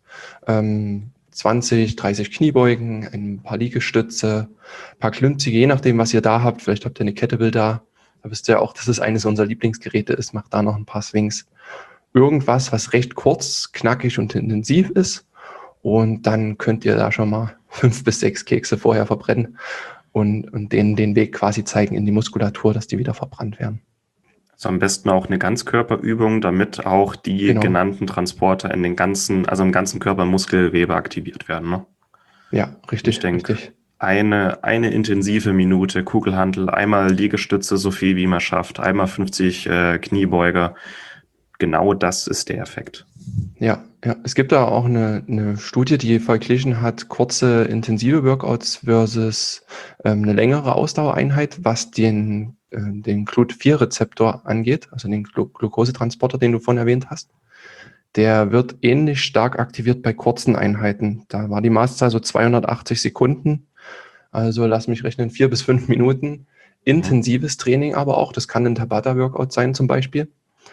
20, 30 Kniebeugen, ein paar Liegestütze, ein paar Klimmzüge, je nachdem, was ihr da habt. Vielleicht habt ihr eine Kettlebell da. Da wisst ihr auch, dass es eines unserer Lieblingsgeräte ist. Macht da noch ein paar Swings. Irgendwas, was recht kurz, knackig und intensiv ist. Und dann könnt ihr da schon mal 5 bis 6 Kekse vorher verbrennen und denen den Weg quasi zeigen in die Muskulatur, dass die wieder verbrannt werden. Also am besten auch eine Ganzkörperübung, damit auch die genannten Transporter im ganzen Körper Muskelgewebe aktiviert werden. Ne? Ja, richtig. Ich denke, eine intensive Minute Kugelhantel, einmal Liegestütze, so viel wie man schafft, einmal 50 Kniebeuger. Genau das ist der Effekt. Ja. Es gibt da auch eine Studie, die verglichen hat kurze, intensive Workouts versus eine längere Ausdauereinheit, was den GLUT4-Rezeptor angeht, also den Glukosetransporter, den du vorhin erwähnt hast. Der wird ähnlich stark aktiviert bei kurzen Einheiten. Da war die Maßzahl so 280 Sekunden. Also lass mich rechnen, 4 bis 5 Minuten. Intensives Training aber auch. Das kann ein Tabata-Workout sein zum Beispiel.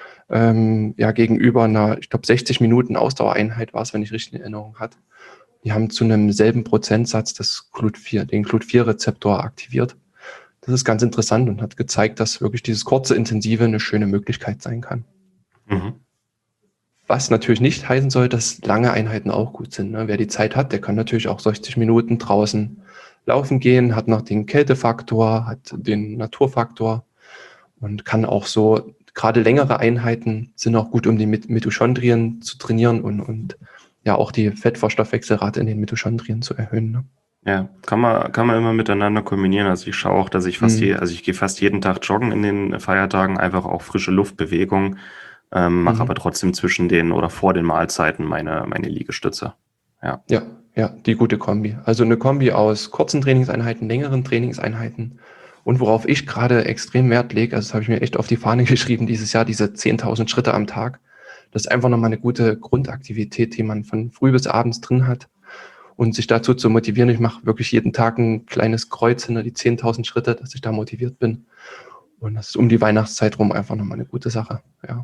Gegenüber einer, ich glaube, 60 Minuten Ausdauereinheit war es, wenn ich richtig in Erinnerung hatte. Die haben zu einem selben Prozentsatz den GLUT4-Rezeptor aktiviert. Das ist ganz interessant und hat gezeigt, dass wirklich dieses kurze Intensive eine schöne Möglichkeit sein kann. Mhm. Was natürlich nicht heißen soll, dass lange Einheiten auch gut sind. Ne? Wer die Zeit hat, der kann natürlich auch 60 Minuten draußen laufen gehen, hat noch den Kältefaktor, hat den Naturfaktor und kann auch so, gerade längere Einheiten sind auch gut, um die Mitochondrien zu trainieren und ja auch die Fettverstoffwechselrate in den Mitochondrien zu erhöhen. Ne? Ja, kann man immer miteinander kombinieren. Also ich schaue auch, dass ich ich gehe fast jeden Tag joggen in den Feiertagen, einfach auch frische Luftbewegung, mache aber trotzdem zwischen den oder vor den Mahlzeiten meine Liegestütze. Ja. Ja, die gute Kombi. Also eine Kombi aus kurzen Trainingseinheiten, längeren Trainingseinheiten und worauf ich gerade extrem Wert lege, also das habe ich mir echt auf die Fahne geschrieben dieses Jahr, diese 10.000 Schritte am Tag. Das ist einfach nochmal eine gute Grundaktivität, die man von früh bis abends drin hat. Und sich dazu zu motivieren, ich mache wirklich jeden Tag ein kleines Kreuz hinter die 10.000 Schritte, dass ich da motiviert bin. Und das ist um die Weihnachtszeit rum einfach nochmal eine gute Sache. Ja.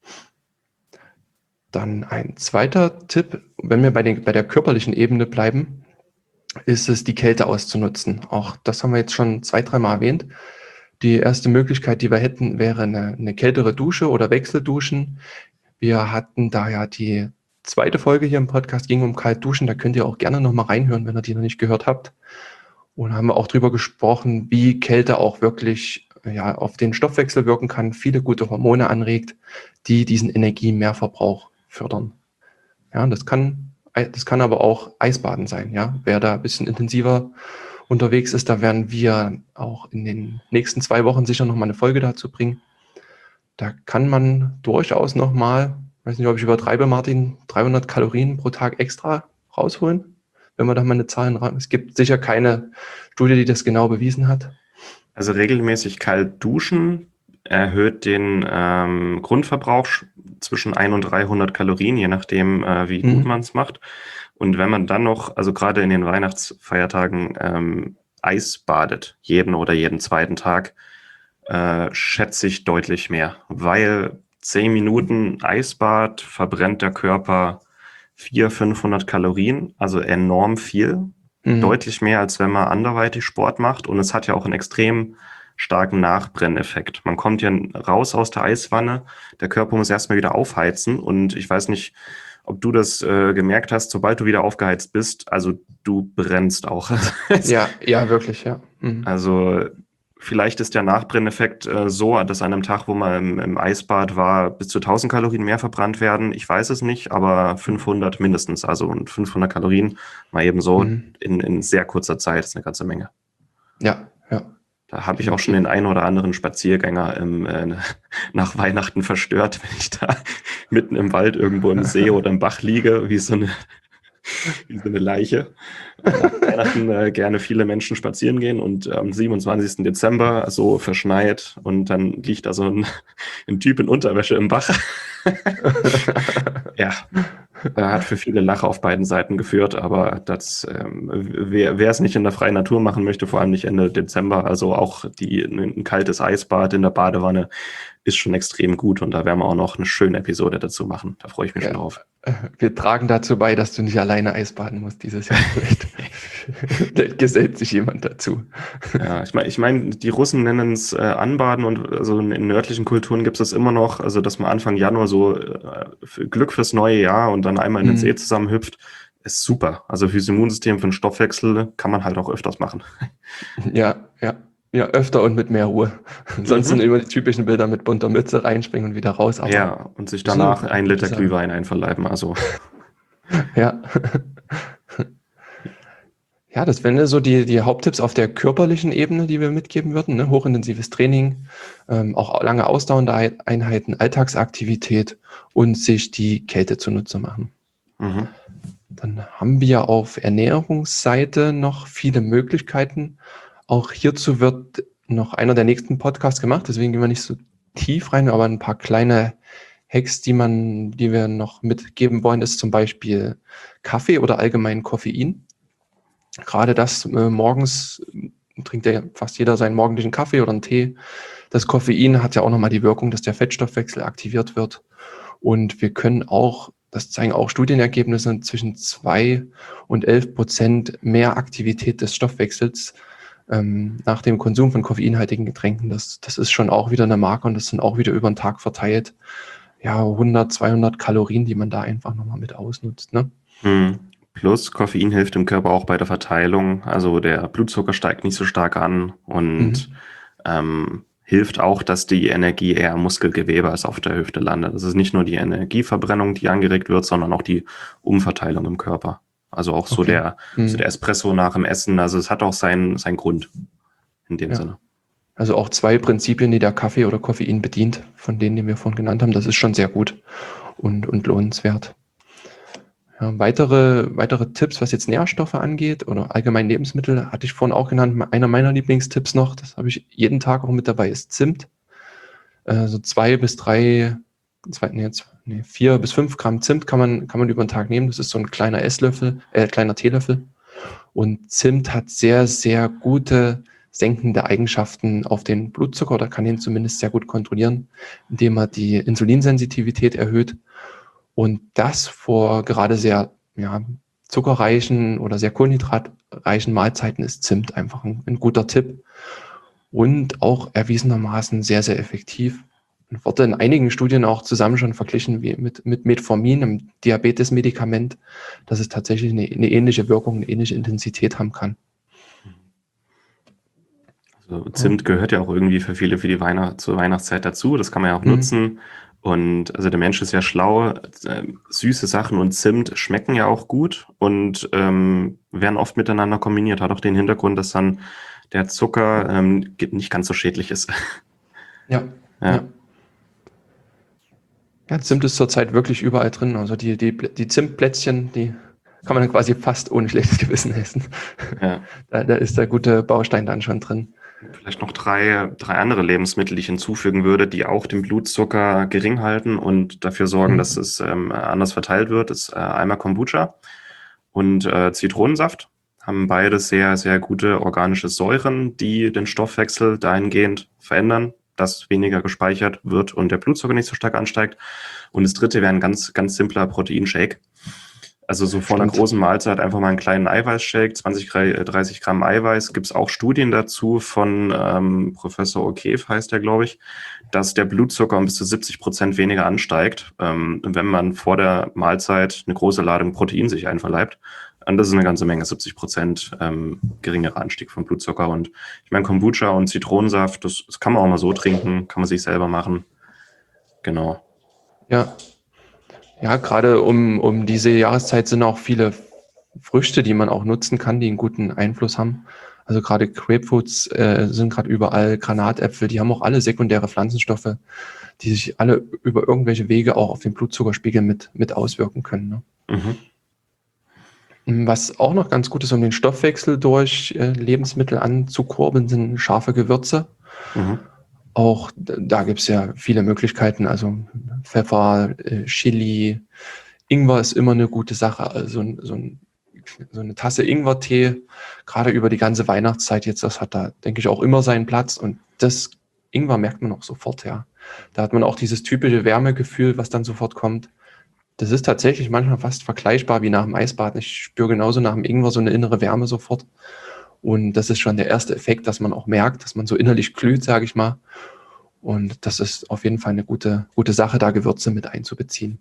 Dann ein zweiter Tipp, wenn wir bei der körperlichen Ebene bleiben, ist es, die Kälte auszunutzen. Auch das haben wir jetzt schon 2-3 Mal erwähnt. Die erste Möglichkeit, die wir hätten, wäre eine kältere Dusche oder Wechselduschen. Wir hatten da ja die zweite Folge hier im Podcast, ging um Kaltduschen. Da könnt ihr auch gerne nochmal reinhören, wenn ihr die noch nicht gehört habt. Und haben wir auch drüber gesprochen, wie Kälte auch wirklich auf den Stoffwechsel wirken kann, viele gute Hormone anregt, die diesen Energiemehrverbrauch fördern. Ja, das kann aber auch Eisbaden sein. Ja, wer da ein bisschen intensiver unterwegs ist, da werden wir auch in den nächsten 2 Wochen sicher nochmal eine Folge dazu bringen. Da kann man durchaus nochmal, weiß nicht, ob ich übertreibe, Martin, 300 Kalorien pro Tag extra rausholen, wenn man da mal eine Zahl ran. Es gibt sicher keine Studie, die das genau bewiesen hat. Also regelmäßig kalt duschen erhöht den Grundverbrauch zwischen 100 und 300 Kalorien, je nachdem, wie gut man es macht. Und wenn man dann noch, also gerade in den Weihnachtsfeiertagen, Eis badet, jeden oder jeden zweiten Tag, schätze ich deutlich mehr, weil 10 Minuten Eisbad verbrennt der Körper 400-500 Kalorien, also enorm viel, deutlich mehr, als wenn man anderweitig Sport macht. Und es hat ja auch einen extrem starken Nachbrenneffekt. Man kommt ja raus aus der Eiswanne, der Körper muss erstmal wieder aufheizen und ich weiß nicht, ob du das gemerkt hast, sobald du wieder aufgeheizt bist, also du brennst auch. Ja, wirklich, ja. Also vielleicht ist der Nachbrenneffekt so, dass an einem Tag, wo man im Eisbad war, bis zu 1000 Kalorien mehr verbrannt werden. Ich weiß es nicht, aber 500 mindestens. Also und 500 Kalorien mal eben so in sehr kurzer Zeit ist eine ganze Menge. Ja. Da habe ich auch schon den einen oder anderen Spaziergänger nach Weihnachten verstört, wenn ich da mitten im Wald irgendwo im See oder im Bach liege, wie so eine Leiche. Nach Weihnachten gerne viele Menschen spazieren gehen und am 27. Dezember so verschneit und dann liegt da so ein Typ in Unterwäsche im Bach. Ja, hat für viele Lacher auf beiden Seiten geführt, aber wer es nicht in der freien Natur machen möchte, vor allem nicht Ende Dezember, also auch ein kaltes Eisbad in der Badewanne ist schon extrem gut und da werden wir auch noch eine schöne Episode dazu machen. Da freue ich mich schon drauf. Wir tragen dazu bei, dass du nicht alleine Eisbaden musst dieses Jahr. Vielleicht gesellt sich jemand dazu. Ja, ich meine, die Russen nennen es Anbaden und also in nördlichen Kulturen gibt es das immer noch, also dass man Anfang Januar so Glück fürs neue Jahr und dann einmal in den See zusammenhüpft, ist super. Also fürs Immunsystem, für den Stoffwechsel kann man halt auch öfters machen. Ja, öfter und mit mehr Ruhe. Sonst sind immer die typischen Bilder mit bunter Mütze reinspringen und wieder raus. Aber ja, und sich danach 1 Liter Glühwein einverleiben. Also. Ja. Ja, das wären so die Haupttipps auf der körperlichen Ebene, die wir mitgeben würden. Ne? Hochintensives Training, auch lange ausdauernde Einheiten, Alltagsaktivität und sich die Kälte zunutze machen. Dann haben wir auf Ernährungsseite noch viele Möglichkeiten. Auch hierzu wird noch einer der nächsten Podcasts gemacht, deswegen gehen wir nicht so tief rein, aber ein paar kleine Hacks, die wir noch mitgeben wollen, ist zum Beispiel Kaffee oder allgemein Koffein. Gerade das morgens trinkt ja fast jeder seinen morgendlichen Kaffee oder einen Tee. Das Koffein hat ja auch nochmal die Wirkung, dass der Fettstoffwechsel aktiviert wird. Und wir können auch, das zeigen auch Studienergebnisse, zwischen 2 und 11% mehr Aktivität des Stoffwechsels nach dem Konsum von koffeinhaltigen Getränken. Das ist schon auch wieder eine Marke und das sind auch wieder über den Tag verteilt. Ja, 100, 200 Kalorien, die man da einfach nochmal mit ausnutzt. Ne? Plus Koffein hilft dem Körper auch bei der Verteilung. Also der Blutzucker steigt nicht so stark an und hilft auch, dass die Energie eher im Muskelgewebe als auf der Hüfte landet. Das ist nicht nur die Energieverbrennung, die angeregt wird, sondern auch die Umverteilung im Körper. Also auch so der Espresso nach dem Essen. Also es hat auch seinen Grund in dem Sinne. Also auch 2 Prinzipien, die der Kaffee oder Koffein bedient, von denen, die wir vorhin genannt haben. Das ist schon sehr gut und lohnenswert. Ja, weitere Tipps, was jetzt Nährstoffe angeht oder allgemein Lebensmittel, hatte ich vorhin auch genannt. Einer meiner Lieblingstipps noch, das habe ich jeden Tag auch mit dabei, ist Zimt. So 4 bis 5 Gramm Zimt kann man über den Tag nehmen. Das ist so ein kleiner kleiner Teelöffel. Und Zimt hat sehr, sehr gute senkende Eigenschaften auf den Blutzucker oder kann ihn zumindest sehr gut kontrollieren, indem er die Insulinsensitivität erhöht. Und das vor gerade sehr zuckerreichen oder sehr kohlenhydratreichen Mahlzeiten ist Zimt einfach ein guter Tipp und auch erwiesenermaßen sehr, sehr effektiv. Und wurde in einigen Studien auch zusammen schon verglichen wie mit Metformin, einem Diabetes-Medikament, dass es tatsächlich eine ähnliche Wirkung, eine ähnliche Intensität haben kann. Also Zimt gehört ja auch irgendwie für viele zur Weihnachtszeit dazu. Das kann man ja auch nutzen. Und also der Mensch ist ja schlau. Süße Sachen und Zimt schmecken ja auch gut und werden oft miteinander kombiniert. Hat auch den Hintergrund, dass dann der Zucker nicht ganz so schädlich ist. Ja. Zimt ist zurzeit wirklich überall drin. Also die Zimtplätzchen, die kann man dann quasi fast ohne schlechtes Gewissen essen. Ja. Da ist der gute Baustein dann schon drin. Vielleicht noch drei andere Lebensmittel, die ich hinzufügen würde, die auch den Blutzucker gering halten und dafür sorgen, dass es anders verteilt wird. Das ist einmal Kombucha und Zitronensaft. Haben beide sehr, sehr gute organische Säuren, die den Stoffwechsel dahingehend verändern, dass weniger gespeichert wird und der Blutzucker nicht so stark ansteigt. Und das dritte wäre ein ganz, ganz simpler Proteinshake. Also so vor einer großen Mahlzeit einfach mal einen kleinen Eiweißshake, 30 Gramm Eiweiß. Gibt es auch Studien dazu von Professor O'Keefe, heißt der, glaube ich, dass der Blutzucker um bis zu 70% weniger ansteigt, wenn man vor der Mahlzeit eine große Ladung Protein sich einverleibt. Und das ist eine ganze Menge, 70% geringerer Anstieg von Blutzucker. Und ich meine, Kombucha und Zitronensaft, das kann man auch mal so trinken, kann man sich selber machen. Genau. Ja, gerade um diese Jahreszeit sind auch viele Früchte, die man auch nutzen kann, die einen guten Einfluss haben. Also gerade Grapefruits sind gerade überall, Granatäpfel, die haben auch alle sekundäre Pflanzenstoffe, die sich alle über irgendwelche Wege auch auf den Blutzuckerspiegel mit auswirken können. Ne? Was auch noch ganz gut ist, um den Stoffwechsel durch Lebensmittel anzukurbeln, sind scharfe Gewürze. Auch da gibt es ja viele Möglichkeiten, also Pfeffer, Chili, Ingwer ist immer eine gute Sache. Also so eine Tasse Ingwertee, gerade über die ganze Weihnachtszeit jetzt, das hat da, denke ich, auch immer seinen Platz. Und das Ingwer merkt man auch sofort, ja. Da hat man auch dieses typische Wärmegefühl, was dann sofort kommt. Das ist tatsächlich manchmal fast vergleichbar wie nach dem Eisbaden. Ich spüre genauso nach dem Ingwer so eine innere Wärme sofort. Und das ist schon der erste Effekt, dass man auch merkt, dass man so innerlich glüht, sage ich mal. Und das ist auf jeden Fall eine gute Sache, da Gewürze mit einzubeziehen.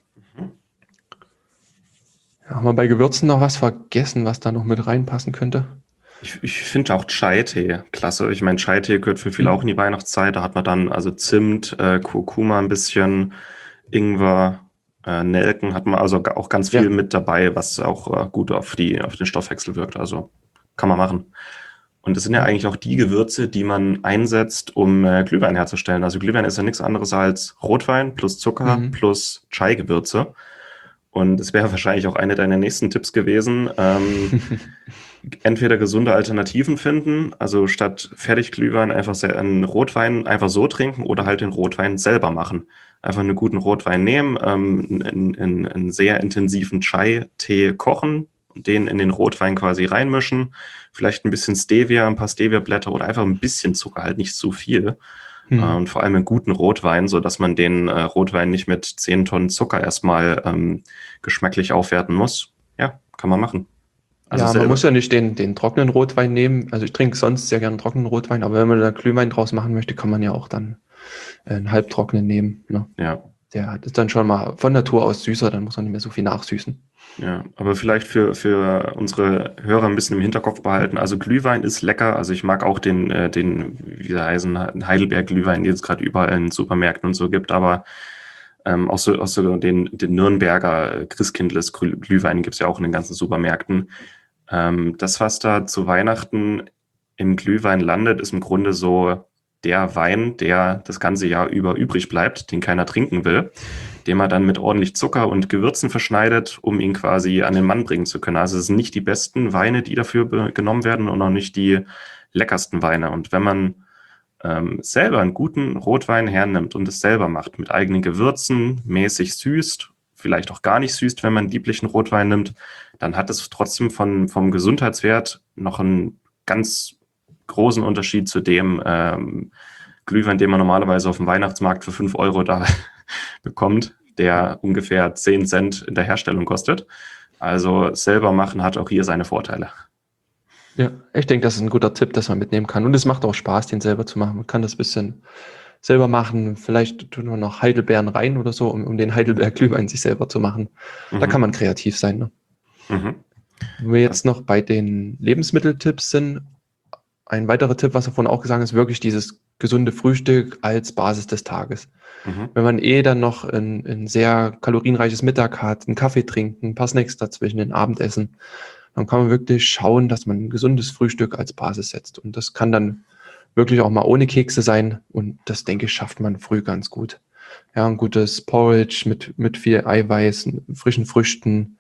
Ja, haben wir bei Gewürzen noch was vergessen, was da noch mit reinpassen könnte? Ich finde auch Chai-Tee klasse. Ich meine, Chai-Tee gehört für viele auch in die Weihnachtszeit. Da hat man dann also Zimt, Kurkuma ein bisschen, Ingwer, Nelken hat man also auch ganz viel mit dabei, was auch gut auf den Stoffwechsel wirkt. Also kann man machen. Und das sind ja eigentlich auch die Gewürze, die man einsetzt, um Glühwein herzustellen. Also Glühwein ist ja nichts anderes als Rotwein plus Zucker plus Chai-Gewürze. Und es wäre wahrscheinlich auch eine deiner nächsten Tipps gewesen. Entweder gesunde Alternativen finden, also statt Fertigglühwein einfach einen Rotwein einfach so trinken oder halt den Rotwein selber machen. Einfach einen guten Rotwein nehmen, einen sehr intensiven Chai-Tee kochen, den in den Rotwein quasi reinmischen, vielleicht ein bisschen Stevia, ein paar Stevia-Blätter oder einfach ein bisschen Zucker, halt nicht zu viel. Und vor allem einen guten Rotwein, so dass man den Rotwein nicht mit 10 Tonnen Zucker erstmal geschmacklich aufwerten muss. Ja, kann man machen. Also Man selber. muss ja nicht den trockenen Rotwein nehmen. Also ich trinke sonst sehr gerne trockenen Rotwein, aber wenn man da Glühwein draus machen möchte, kann man ja auch dann einen halbtrockenen nehmen. Ne? Ja. Der ist dann schon mal von Natur aus süßer, dann muss man nicht mehr so viel nachsüßen. Ja, aber vielleicht für unsere Hörer ein bisschen im Hinterkopf behalten. Also Glühwein ist lecker. Also ich mag auch wie sie heißen, Heidelberg-Glühwein, den es gerade überall in Supermärkten und so gibt. Aber auch so den Nürnberger Christkindles Glühwein gibt es ja auch in den ganzen Supermärkten. Das, was da zu Weihnachten im Glühwein landet, ist im Grunde so der Wein, der das ganze Jahr über übrig bleibt, den keiner trinken will, den man dann mit ordentlich Zucker und Gewürzen verschneidet, um ihn quasi an den Mann bringen zu können. Also es sind nicht die besten Weine, die dafür genommen werden und auch nicht die leckersten Weine. Und wenn man selber einen guten Rotwein hernimmt und es selber macht, mit eigenen Gewürzen, mäßig süßt, vielleicht auch gar nicht süßt, wenn man einen lieblichen Rotwein nimmt, dann hat es trotzdem vom Gesundheitswert noch einen ganz großen Unterschied zu dem Glühwein, den man normalerweise auf dem Weihnachtsmarkt für 5 Euro da bekommt, der ungefähr 10 Cent in der Herstellung kostet. Also selber machen hat auch hier seine Vorteile. Ja, ich denke, das ist ein guter Tipp, dass man mitnehmen kann. Und es macht auch Spaß, den selber zu machen. Man kann das ein bisschen selber machen. Vielleicht tun wir noch Heidelbeeren rein oder so, um den Heidelberg-Glühwein sich selber zu machen. Da kann Mhm. man kreativ sein. Ne? Mhm. Wenn wir jetzt noch bei den Lebensmitteltipps sind, ein weiterer Tipp, was davon auch gesagt ist, wirklich dieses gesunde Frühstück als Basis des Tages. Mhm. Wenn man dann noch ein sehr kalorienreiches Mittag hat, einen Kaffee trinken, ein paar Snacks dazwischen, ein Abendessen, dann kann man wirklich schauen, dass man ein gesundes Frühstück als Basis setzt. Und das kann dann wirklich auch mal ohne Kekse sein. Und das, denke ich, schafft man früh ganz gut. Ja, ein gutes Porridge mit viel Eiweiß, frischen Früchten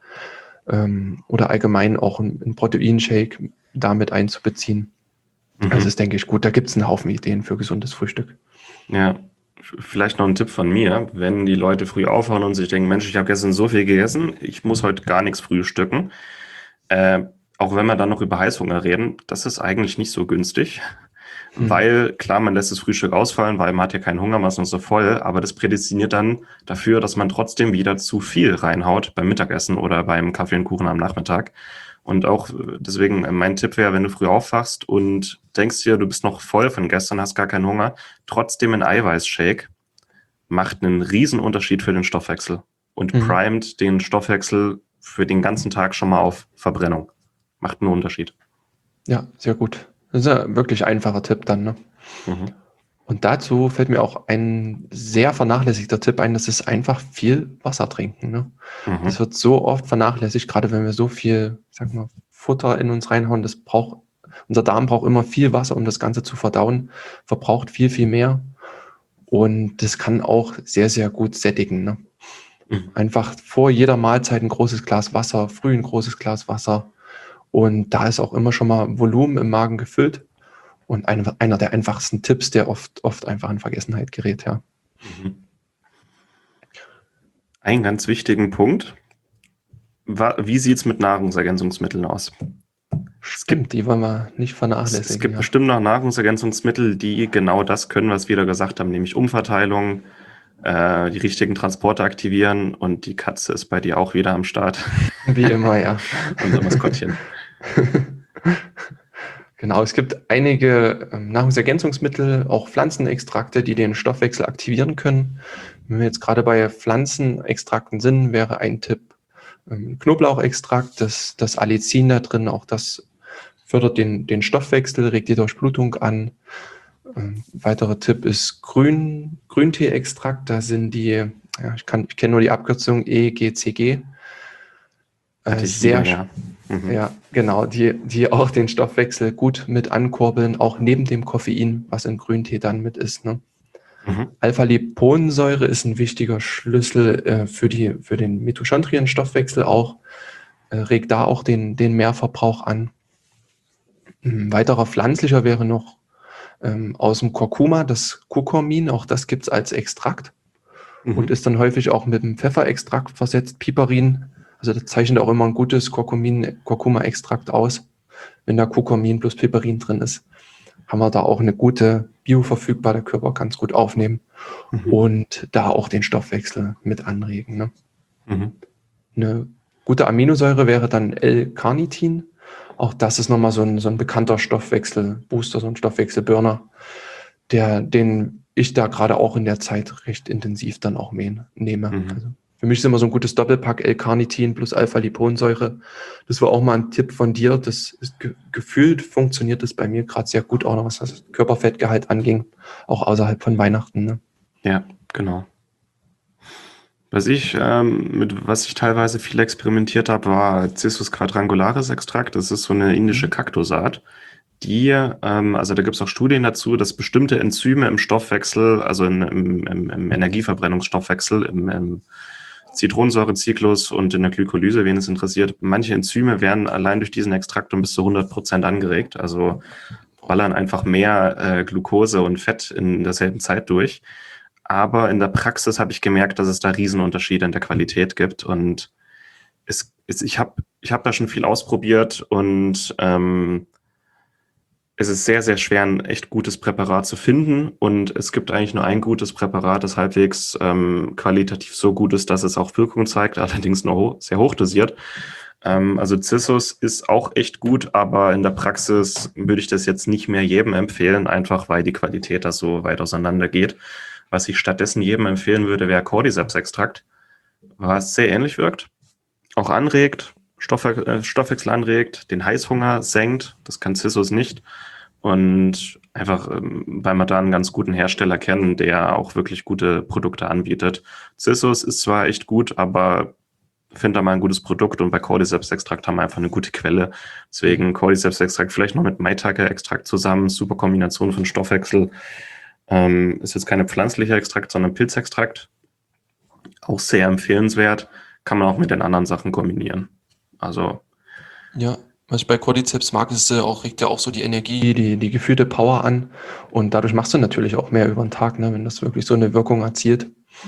oder allgemein auch ein Proteinshake damit einzubeziehen. Also das Mhm. denke ich gut. Da gibt es einen Haufen Ideen für gesundes Frühstück. Ja, vielleicht noch ein Tipp von mir, wenn die Leute früh aufhören und sich denken, Mensch, ich habe gestern so viel gegessen, ich muss heute gar nichts frühstücken. Äh, Auch wenn wir dann noch über Heißhunger reden, das ist eigentlich nicht so günstig, Mhm. weil klar, man lässt das Frühstück ausfallen, weil man hat ja keinen Hunger, man ist noch so voll, aber das prädestiniert dann dafür, dass man trotzdem wieder zu viel reinhaut beim Mittagessen oder beim Kaffee und Kuchen am Nachmittag. Und auch deswegen mein Tipp wäre, wenn du früh aufwachst und denkst dir, du bist noch voll von gestern, hast gar keinen Hunger, trotzdem ein Eiweißshake macht einen riesen Unterschied für den Stoffwechsel und Mhm. primet den Stoffwechsel für den ganzen Tag schon mal auf Verbrennung. Macht einen Unterschied. Ja, sehr gut. Das ist ja wirklich einfacher Tipp dann. Ne? Mhm. Und dazu fällt mir auch ein sehr vernachlässigter Tipp ein, das ist einfach viel Wasser trinken. Ne? Das Mhm. wird so oft vernachlässigt, gerade wenn wir so viel, ich sag mal, Futter in uns reinhauen. Unser Darm braucht immer viel Wasser, um das Ganze zu verdauen, verbraucht viel, viel mehr. Und das kann auch sehr, sehr gut sättigen. Ne? Mhm. Einfach vor jeder Mahlzeit ein großes Glas Wasser, früh ein großes Glas Wasser. Und da ist auch immer schon mal Volumen im Magen gefüllt. Und einer der einfachsten Tipps, der oft einfach in Vergessenheit gerät, ja. Mhm. Einen ganz wichtigen Punkt. Wie sieht es mit Nahrungsergänzungsmitteln aus? Es gibt, Stimmt, die wollen wir nicht es vernachlässigen, gibt ja. bestimmt noch Nahrungsergänzungsmittel, die genau das können, was wir da gesagt haben, nämlich Umverteilung, die richtigen Transporte aktivieren und die Katze ist bei dir auch wieder am Start. Wie immer, ja. Unser Maskottchen. Genau, es gibt einige Nahrungsergänzungsmittel, auch Pflanzenextrakte, die den Stoffwechsel aktivieren können. Wenn wir jetzt gerade bei Pflanzenextrakten sind, wäre ein Tipp Knoblauchextrakt, das Allicin da drin, auch das fördert den Stoffwechsel, regt die Durchblutung an. Weiterer Tipp ist Grüntee-Extrakt, da sind ich kenne nur die Abkürzung EGCG, Hatte ich hier, sehr, ja. Mhm. ja, genau, die auch den Stoffwechsel gut mit ankurbeln, auch neben dem Koffein, was in Grüntee dann mit ist. Ne? Mhm. Alpha-Liponsäure ist ein wichtiger Schlüssel für den Mitochondrien-Stoffwechsel auch, regt da auch den Mehrverbrauch an. Ein weiterer pflanzlicher wäre noch aus dem Kurkuma, das Kurkumin, auch das gibt es als Extrakt und Mhm. ist dann häufig auch mit dem Pfefferextrakt versetzt, Piperin. Also das zeichnet auch immer ein gutes Kurkuma-Extrakt aus. Wenn da Kurkumin plus Piperin drin ist, haben wir da auch eine gute bioverfügbare, der Körper kann es gut aufnehmen Mhm. und da auch den Stoffwechsel mit anregen. Ne? Mhm. Eine gute Aminosäure wäre dann L-Carnitin. Auch das ist nochmal so ein bekannter Stoffwechselbooster, so ein Stoffwechselburner, den ich da gerade auch in der Zeit recht intensiv dann auch nehme. Mhm. Also für mich ist immer so ein gutes Doppelpack L-Carnitin plus Alpha-Liponsäure. Das war auch mal ein Tipp von dir. Das ist gefühlt funktioniert das bei mir gerade sehr gut, auch noch was das Körperfettgehalt anging, auch außerhalb von Weihnachten. Ne? Ja, genau. Mit was ich teilweise viel experimentiert habe, war Cissus quadrangularis Extrakt. Das ist so eine indische Mhm. Kaktusart, also da gibt es auch Studien dazu, dass bestimmte Enzyme im Stoffwechsel, also im Energieverbrennungsstoffwechsel, im Zitronensäurezyklus und in der Glykolyse, wen es interessiert, manche Enzyme werden allein durch diesen Extrakt um bis zu 100% angeregt. Also ballern einfach mehr Glucose und Fett in derselben Zeit durch. Aber in der Praxis habe ich gemerkt, dass es da Riesenunterschiede in der Qualität gibt. Und ich hab da schon viel ausprobiert und es ist sehr, sehr schwer, ein echt gutes Präparat zu finden. Und es gibt eigentlich nur ein gutes Präparat, das halbwegs qualitativ so gut ist, dass es auch Wirkung zeigt, allerdings nur sehr hoch dosiert. Also Cissus ist auch echt gut, aber in der Praxis würde ich das jetzt nicht mehr jedem empfehlen, einfach weil die Qualität da so weit auseinander geht. Was ich stattdessen jedem empfehlen würde, wäre Cordyceps-Extrakt, was sehr ähnlich wirkt, auch anregt, Stoffwechsel anregt, den Heißhunger senkt, das kann Cissus nicht. Und einfach, weil wir da einen ganz guten Hersteller kennen, der auch wirklich gute Produkte anbietet. Cissus ist zwar echt gut, aber finde da mal ein gutes Produkt und bei Cordyceps-Extrakt haben wir einfach eine gute Quelle. Deswegen Cordyceps-Extrakt vielleicht noch mit Maitake-Extrakt zusammen, super Kombination von Stoffwechsel. Ist jetzt keine pflanzliche Extrakt, sondern Pilzextrakt. Auch sehr empfehlenswert. Kann man auch mit den anderen Sachen kombinieren. Also, Ja, was ich bei Cordyceps mag, ist regt ja auch so die Energie, die gefühlte Power an. Und dadurch machst du natürlich auch mehr über den Tag, ne, wenn das wirklich so eine Wirkung erzielt.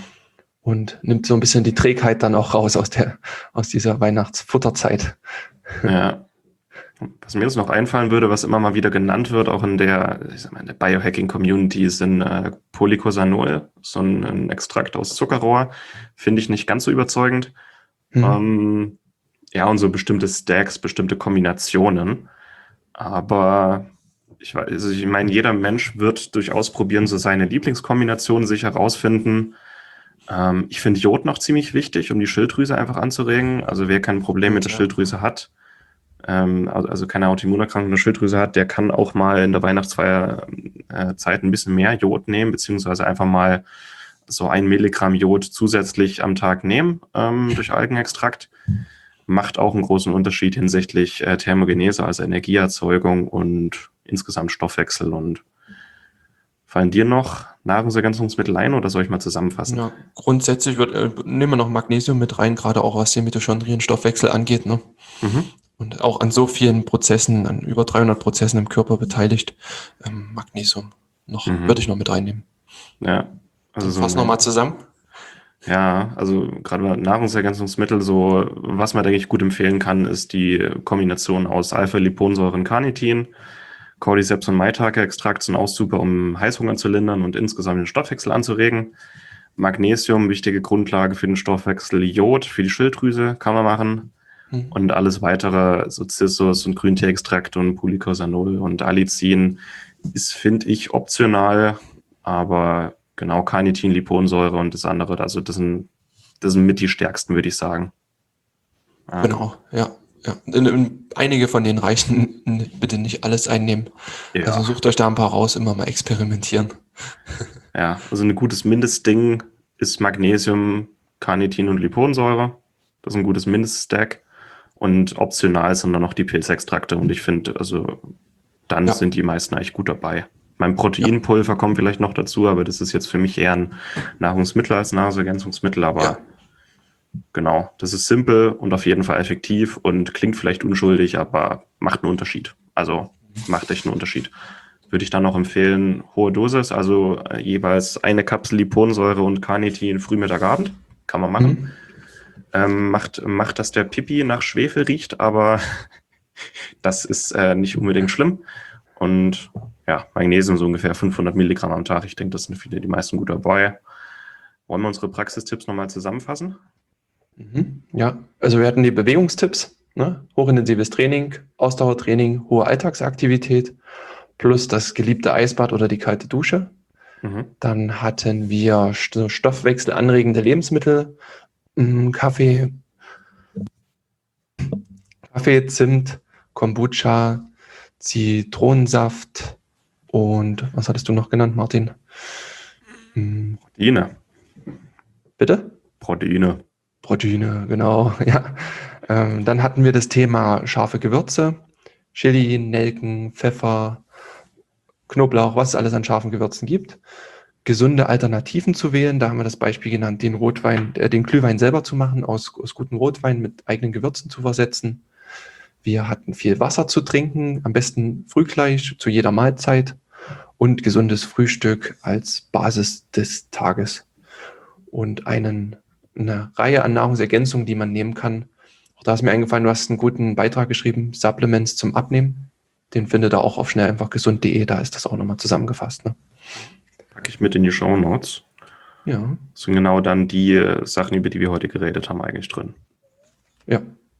Und nimmt so ein bisschen die Trägheit dann auch raus aus dieser Weihnachtsfutterzeit. ja. Was mir jetzt noch einfallen würde, was immer mal wieder genannt wird, auch in der Biohacking-Community, sind Polycosanol, so ein Extrakt aus Zuckerrohr. Finde ich nicht ganz so überzeugend. Hm. Ähm, ja, und so bestimmte Stacks, bestimmte Kombinationen. Aber ich meine, jeder Mensch wird durch Ausprobieren so seine Lieblingskombination sich herausfinden. Ich finde Jod noch ziemlich wichtig, um die Schilddrüse einfach anzuregen. Also wer kein Problem mit der Ja. Schilddrüse hat, also keine Autoimmunerkrankung der Schilddrüse hat, der kann auch mal in der Weihnachtsfeier Zeit ein bisschen mehr Jod nehmen, beziehungsweise einfach mal so 1 Milligramm Jod zusätzlich am Tag nehmen durch Algenextrakt. Macht auch einen großen Unterschied hinsichtlich Thermogenese, also Energieerzeugung und insgesamt Stoffwechsel. Und fallen dir noch Nahrungsergänzungsmittel ein oder soll ich mal zusammenfassen? Ja, grundsätzlich nehmen wir noch Magnesium mit rein, gerade auch was den Mitochondrienstoffwechsel angeht, ne? Mhm. Und auch an so vielen Prozessen, an über 300 Prozessen im Körper beteiligt. Magnesium würde Mhm. ich noch mit reinnehmen. Ja, also Dann so fassen wir eine, mal zusammen. ja, also gerade bei Nahrungsergänzungsmittel, so was man, denke ich, gut empfehlen kann, ist die Kombination aus Alpha-Liponsäure und Carnitin. Cordyceps und Maitake-Extrakt sind auch super, um Heißhunger zu lindern und insgesamt den Stoffwechsel anzuregen. Magnesium, wichtige Grundlage für den Stoffwechsel. Jod für die Schilddrüse kann man machen. Hm. Und alles weitere, so Cissus und Grünteeextrakt und Polycosanol und Allicin, ist, finde ich, optional. Aber genau, Carnitin, Liponsäure und das andere, also das sind mit die stärksten, würde ich sagen. Genau, ja. Ja. Einige von denen reichen, bitte nicht alles einnehmen. Also Ja, sucht euch da ein paar raus, immer mal experimentieren. ja, also ein gutes Mindestding ist Magnesium, Carnitin und Liponsäure. Das ist ein gutes Mindeststack. Und optional sind dann noch die Pilzextrakte. Und ich finde, also dann Ja, sind die meisten eigentlich gut dabei. Mein ja, Proteinpulver kommt vielleicht noch dazu, aber das ist jetzt für mich eher ein Nahrungsmittel als Nahrungsergänzungsmittel. ja. Aber genau, das ist simpel und auf jeden Fall effektiv und klingt vielleicht unschuldig, aber macht einen Unterschied. Also macht echt einen Unterschied. Würde ich dann noch empfehlen, hohe Dosis, also jeweils eine Kapsel Liponsäure und Carnitin früh, Mittag, Abend. Kann man machen. Hm. Macht, dass der Pipi nach Schwefel riecht, aber das ist nicht unbedingt schlimm. Und ja, Magnesium so ungefähr 500 Milligramm am Tag. Ich denke, das sind die meisten gut dabei. Wollen wir unsere Praxistipps nochmal zusammenfassen? Mhm. Ja, also wir hatten die Bewegungstipps. Ne? Hochintensives Training, Ausdauertraining, hohe Alltagsaktivität plus das geliebte Eisbad oder die kalte Dusche. Dann hatten wir stoffwechselanregende Lebensmittel, Kaffee, Zimt, Kombucha, Zitronensaft und was hattest du noch genannt, Martin? Proteine. Bitte? Proteine, genau, ja. Dann hatten wir das Thema scharfe Gewürze, Chili, Nelken, Pfeffer, Knoblauch, was es alles an scharfen Gewürzen gibt. Gesunde Alternativen zu wählen, da haben wir das Beispiel genannt, den Glühwein selber zu machen, aus gutem Rotwein mit eigenen Gewürzen zu versetzen. Wir hatten viel Wasser zu trinken, am besten früh gleich zu jeder Mahlzeit und gesundes Frühstück als Basis des Tages und eine Reihe an Nahrungsergänzungen, die man nehmen kann. Auch da ist mir eingefallen, du hast einen guten Beitrag geschrieben, Supplements zum Abnehmen. Den findet ihr auch auf schnelleinfachgesund.de, da ist das auch nochmal zusammengefasst. Ne? Packe ich mit in die Shownotes. Ja. Das sind genau dann die Sachen, über die wir heute geredet haben, eigentlich drin. Ja.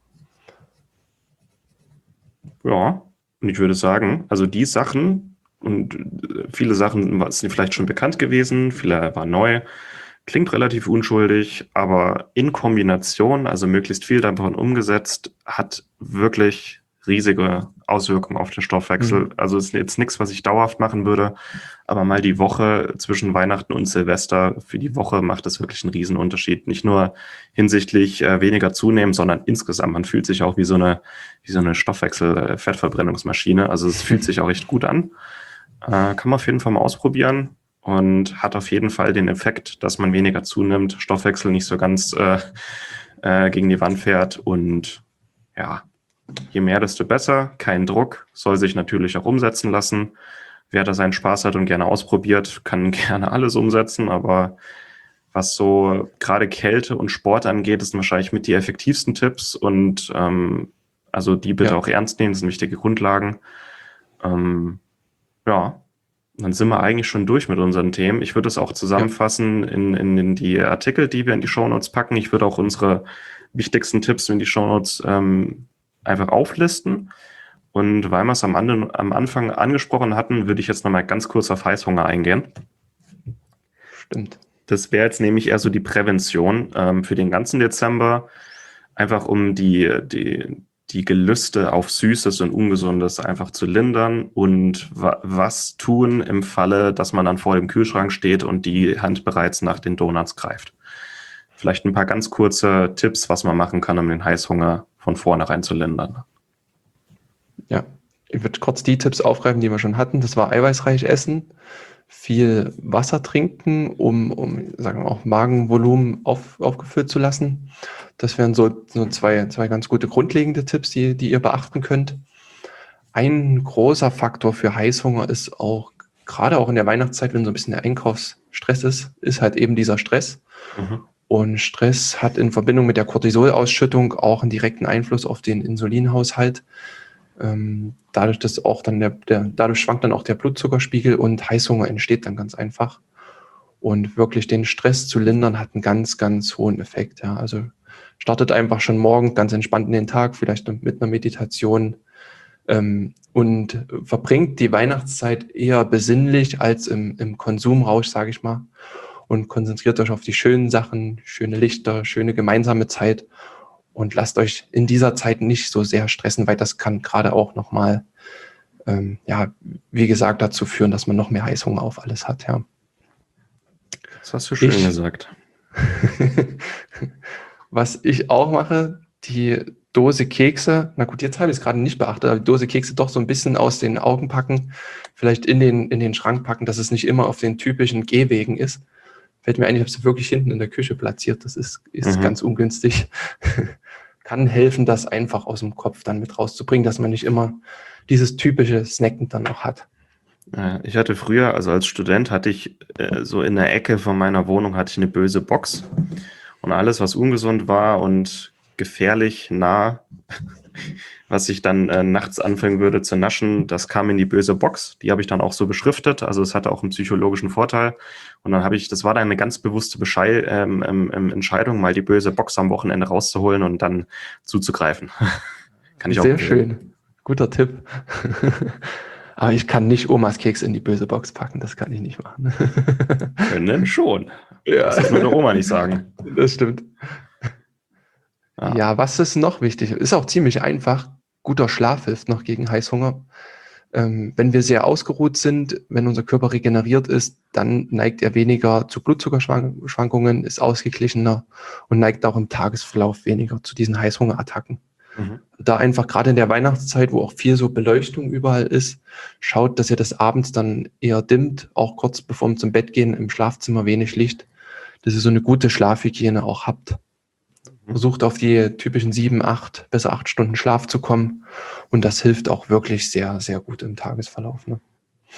Ja, und ich würde sagen, also die Sachen und viele Sachen sind vielleicht schon bekannt gewesen, viele waren neu, klingt relativ unschuldig, aber in Kombination, also möglichst viel davon umgesetzt, hat wirklich riesige Auswirkungen auf den Stoffwechsel. Also ist jetzt nichts, was ich dauerhaft machen würde, aber mal die Woche zwischen Weihnachten und Silvester, für die Woche macht das wirklich einen riesen Unterschied. Nicht nur hinsichtlich weniger zunehmen, sondern insgesamt. Man fühlt sich auch wie so eine Stoffwechsel-Fettverbrennungsmaschine. Also es fühlt sich auch echt gut an. Kann man auf jeden Fall mal ausprobieren und hat auf jeden Fall den Effekt, dass man weniger zunimmt, Stoffwechsel nicht so ganz gegen die Wand fährt und ja, je mehr, desto besser. Kein Druck, soll sich natürlich auch umsetzen lassen. Wer da seinen Spaß hat und gerne ausprobiert, kann gerne alles umsetzen, aber was so gerade Kälte und Sport angeht, ist wahrscheinlich mit die effektivsten Tipps und also die bitte auch ernst nehmen, das sind wichtige Grundlagen. Ja, dann sind wir eigentlich schon durch mit unseren Themen. Ich würde es auch zusammenfassen in die Artikel, die wir in die Shownotes packen. Ich würde auch unsere wichtigsten Tipps in die Shownotes einfach auflisten. Und weil wir es am Anfang angesprochen hatten, würde ich jetzt nochmal ganz kurz auf Heißhunger eingehen. Stimmt. Das wäre jetzt nämlich eher so die Prävention für den ganzen Dezember, einfach um die Gelüste auf Süßes und Ungesundes einfach zu lindern und was tun im Falle, dass man dann vor dem Kühlschrank steht und die Hand bereits nach den Donuts greift. Vielleicht ein paar ganz kurze Tipps, was man machen kann, um den Heißhunger von vornherein zu lindern. Ja, ich würde kurz die Tipps aufgreifen, die wir schon hatten. Das war eiweißreich essen, viel Wasser trinken, um sagen wir auch Magenvolumen aufgefüllt zu lassen. Das wären so zwei ganz gute grundlegende Tipps, die ihr beachten könnt. Ein großer Faktor für Heißhunger ist auch, gerade auch in der Weihnachtszeit, wenn so ein bisschen der Einkaufsstress ist halt eben dieser Stress. Und Stress hat in Verbindung mit der Cortisolausschüttung auch einen direkten Einfluss auf den Insulinhaushalt. Dadurch, dass auch dann dadurch schwankt dann auch der Blutzuckerspiegel und Heißhunger entsteht dann ganz einfach. Und wirklich den Stress zu lindern hat einen ganz, ganz hohen Effekt. Ja. Also startet einfach schon morgen ganz entspannt in den Tag, vielleicht mit einer Meditation und verbringt die Weihnachtszeit eher besinnlich als im Konsumrausch, sage ich mal. Und konzentriert euch auf die schönen Sachen, schöne Lichter, schöne gemeinsame Zeit und lasst euch in dieser Zeit nicht so sehr stressen, weil das kann gerade auch nochmal, wie gesagt, dazu führen, dass man noch mehr Heißhunger auf alles hat. Ja. Das hast du schön gesagt. Was ich auch mache, die Dose Kekse, na gut, jetzt habe ich es gerade nicht beachtet, aber die Dose Kekse doch so ein bisschen aus den Augen packen, vielleicht in den Schrank packen, dass es nicht immer auf den typischen Gehwegen ist. Fällt mir ein, ich habe sie wirklich hinten in der Küche platziert. Das ist ganz ungünstig. Kann helfen, das einfach aus dem Kopf dann mit rauszubringen, dass man nicht immer dieses typische Snacken dann noch hat. Ich hatte früher, also als Student, hatte ich so in der Ecke von meiner Wohnung hatte ich eine böse Box. Und alles, was ungesund war und gefährlich nah, was ich dann nachts anfangen würde zu naschen, das kam in die böse Box. Die habe ich dann auch so beschriftet. Also es hatte auch einen psychologischen Vorteil. Und dann das war dann eine ganz bewusste Entscheidung, mal die böse Box am Wochenende rauszuholen und dann zuzugreifen. Kann ich auch Sehr empfehlen. schön. Guter Tipp. Aber ich kann nicht Omas Keks in die böse Box packen. Das kann ich nicht machen. Können schon. Ja, Muss das nur der Oma nicht sagen. das stimmt. Ja. Ja, was ist noch wichtig? Ist auch ziemlich einfach. Guter Schlaf hilft noch gegen Heißhunger. Wenn wir sehr ausgeruht sind, wenn unser Körper regeneriert ist, dann neigt er weniger zu Blutzuckerschwankungen, ist ausgeglichener und neigt auch im Tagesverlauf weniger zu diesen Heißhungerattacken. Mhm. Da einfach gerade in der Weihnachtszeit, wo auch viel so Beleuchtung überall ist, schaut, dass ihr das abends dann eher dimmt, auch kurz bevor wir zum Bett gehen, im Schlafzimmer wenig Licht, dass ihr so eine gute Schlafhygiene auch habt. Versucht auf die typischen 7, 8, besser 8 Stunden Schlaf zu kommen. Und das hilft auch wirklich sehr, sehr gut im Tagesverlauf. Ne?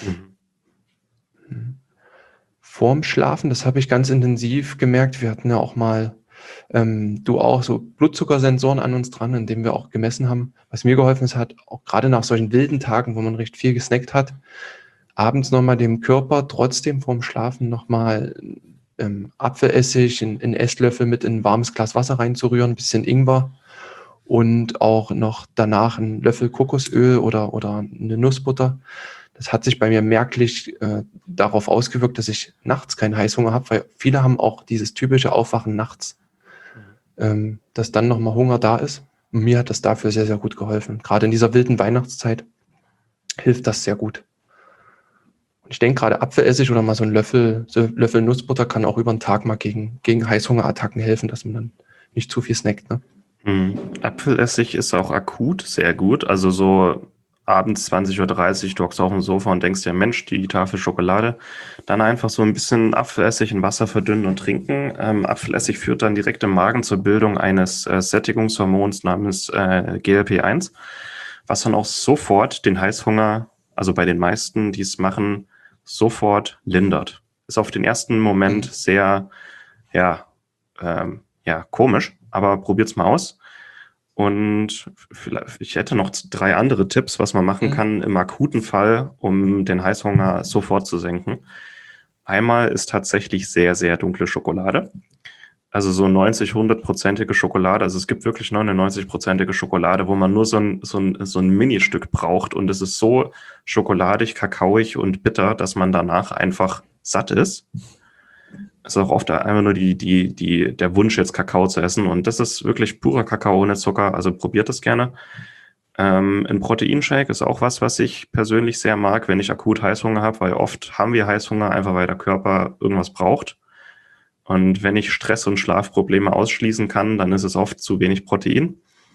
Mhm. Vorm Schlafen, das habe ich ganz intensiv gemerkt. Wir hatten ja auch mal, du auch, so Blutzuckersensoren an uns dran, in denen wir auch gemessen haben. Was mir geholfen ist, hat auch gerade nach solchen wilden Tagen, wo man recht viel gesnackt hat, abends nochmal dem Körper trotzdem vorm Schlafen nochmal Apfelessig in Esslöffel mit in ein warmes Glas Wasser reinzurühren, ein bisschen Ingwer und auch noch danach einen Löffel Kokosöl oder eine Nussbutter. Das hat sich bei mir merklich darauf ausgewirkt, dass ich nachts keinen Heißhunger habe, weil viele haben auch dieses typische Aufwachen nachts, dass dann nochmal Hunger da ist. Und mir hat das dafür sehr, sehr gut geholfen. Gerade in dieser wilden Weihnachtszeit hilft das sehr gut. Und ich denke, gerade Apfelessig oder mal so ein Löffel Nussbutter kann auch über den Tag mal gegen Heißhungerattacken helfen, dass man dann nicht zu viel snackt. Ne? Apfelessig ist auch akut sehr gut. Also so abends 20:30 Uhr, du hockst auf dem Sofa und denkst dir, Mensch, die Tafel Schokolade. Dann einfach so ein bisschen Apfelessig in Wasser verdünnen und trinken. Apfelessig führt dann direkt im Magen zur Bildung eines Sättigungshormons namens GLP-1, was dann auch sofort den Heißhunger, also bei den meisten, die es machen, sofort lindert. Ist auf den ersten Moment sehr, ja, komisch, aber probiert's mal aus. Und vielleicht, ich hätte noch 3 andere Tipps, was man machen kann im akuten Fall, um den Heißhunger sofort zu senken. Einmal ist tatsächlich sehr, sehr dunkle Schokolade. Also so 90-100-prozentige Schokolade. Also es gibt wirklich 99-prozentige Schokolade, wo man nur so ein Ministück braucht. Und es ist so schokoladig, kakaoig und bitter, dass man danach einfach satt ist. Es ist auch oft einfach nur der Wunsch, jetzt Kakao zu essen. Und das ist wirklich purer Kakao ohne Zucker. Also probiert das gerne. Ein Proteinshake ist auch was ich persönlich sehr mag, wenn ich akut Heißhunger habe, weil oft haben wir Heißhunger, einfach weil der Körper irgendwas braucht. Und wenn ich Stress- und Schlafprobleme ausschließen kann, dann ist es oft zu wenig Protein.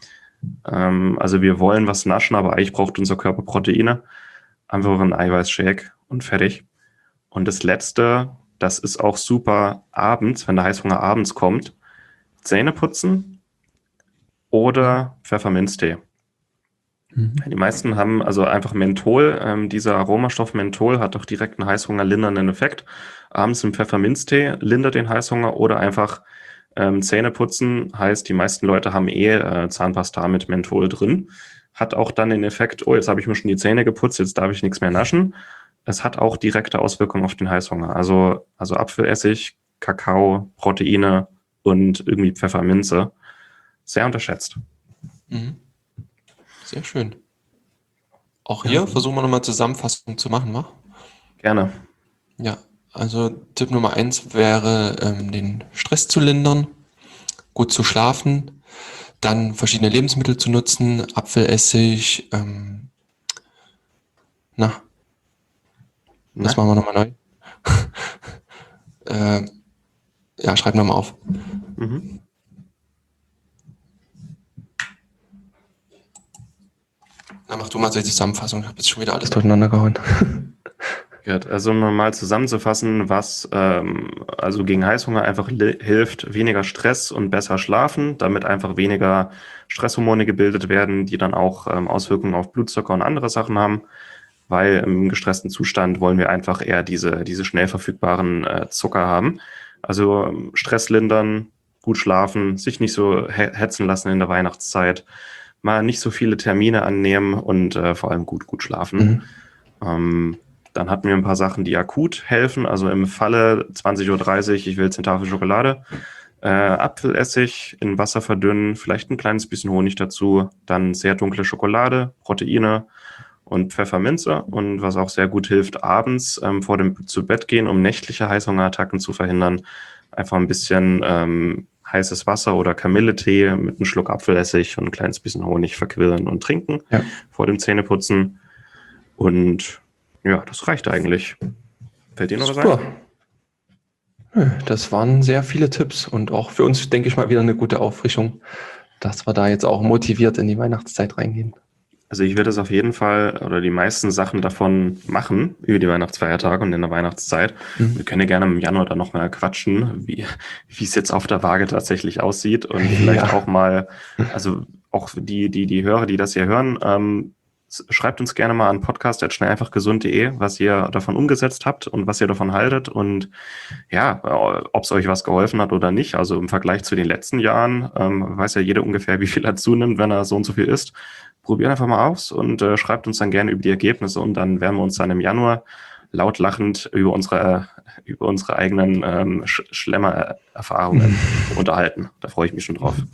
Also wir wollen was naschen, aber eigentlich braucht unser Körper Proteine. Einfach ein Eiweißshake und fertig. Und das Letzte, das ist auch super abends, wenn der Heißhunger abends kommt, Zähne putzen oder Pfefferminztee. Die meisten haben also einfach Menthol. Dieser Aromastoff Menthol hat doch direkt einen heißhungerlindernden Effekt. Abends im Pfefferminztee lindert den Heißhunger oder einfach Zähne putzen. Heißt, die meisten Leute haben Zahnpasta mit Menthol drin. Hat auch dann den Effekt, oh, jetzt habe ich mir schon die Zähne geputzt, jetzt darf ich nichts mehr naschen. Es hat auch direkte Auswirkungen auf den Heißhunger. Also Apfelessig, Kakao, Proteine und irgendwie Pfefferminze. Sehr unterschätzt. Sehr schön. Auch hier versuchen wir nochmal Zusammenfassung zu machen, wa? Gerne. Ja, also Tipp Nummer 1 wäre, den Stress zu lindern, gut zu schlafen, dann verschiedene Lebensmittel zu nutzen, Apfelessig, das machen wir nochmal neu. Ja, schreib nochmal auf. Dann mach du mal so die Zusammenfassung. Ich habe jetzt schon wieder alles durcheinander gehauen. Gut, also um mal zusammenzufassen, was also gegen Heißhunger einfach hilft, weniger Stress und besser schlafen, damit einfach weniger Stresshormone gebildet werden, die dann auch Auswirkungen auf Blutzucker und andere Sachen haben, weil im gestressten Zustand wollen wir einfach eher diese schnell verfügbaren Zucker haben. Also Stress lindern, gut schlafen, sich nicht so hetzen lassen in der Weihnachtszeit, mal nicht so viele Termine annehmen und vor allem gut schlafen. Dann hatten wir ein paar Sachen, die akut helfen. Also im Falle 20:30 Uhr, ich will jetzt eine Tafel Schokolade. Apfelessig in Wasser verdünnen, vielleicht ein kleines bisschen Honig dazu, dann sehr dunkle Schokolade, Proteine und Pfefferminze. Und was auch sehr gut hilft, abends vor dem zu Bett gehen, um nächtliche Heißhungerattacken zu verhindern, einfach ein bisschen heißes Wasser oder Kamilletee mit einem Schluck Apfelessig und ein kleines bisschen Honig verquirlen und trinken vor dem Zähneputzen. Und ja, das reicht eigentlich. Fällt dir noch was ein? Das waren sehr viele Tipps und auch für uns, denke ich mal, wieder eine gute Auffrischung, dass wir da jetzt auch motiviert in die Weihnachtszeit reingehen. Also ich werde es auf jeden Fall oder die meisten Sachen davon machen über die Weihnachtsfeiertage und in der Weihnachtszeit. Wir können ja gerne im Januar dann nochmal quatschen, wie es jetzt auf der Waage tatsächlich aussieht und vielleicht auch mal, also auch die Hörer, die das hier hören, schreibt uns gerne mal an podcast@schnelleinfachgesund.de, was ihr davon umgesetzt habt und was ihr davon haltet und ja, ob es euch was geholfen hat oder nicht. Also im Vergleich zu den letzten Jahren weiß ja jeder ungefähr, wie viel er zunimmt, wenn er so und so viel isst. Probiert einfach mal aus und schreibt uns dann gerne über die Ergebnisse und dann werden wir uns dann im Januar laut lachend über unsere eigenen Schlemmer-Erfahrungen unterhalten. Da freue ich mich schon drauf.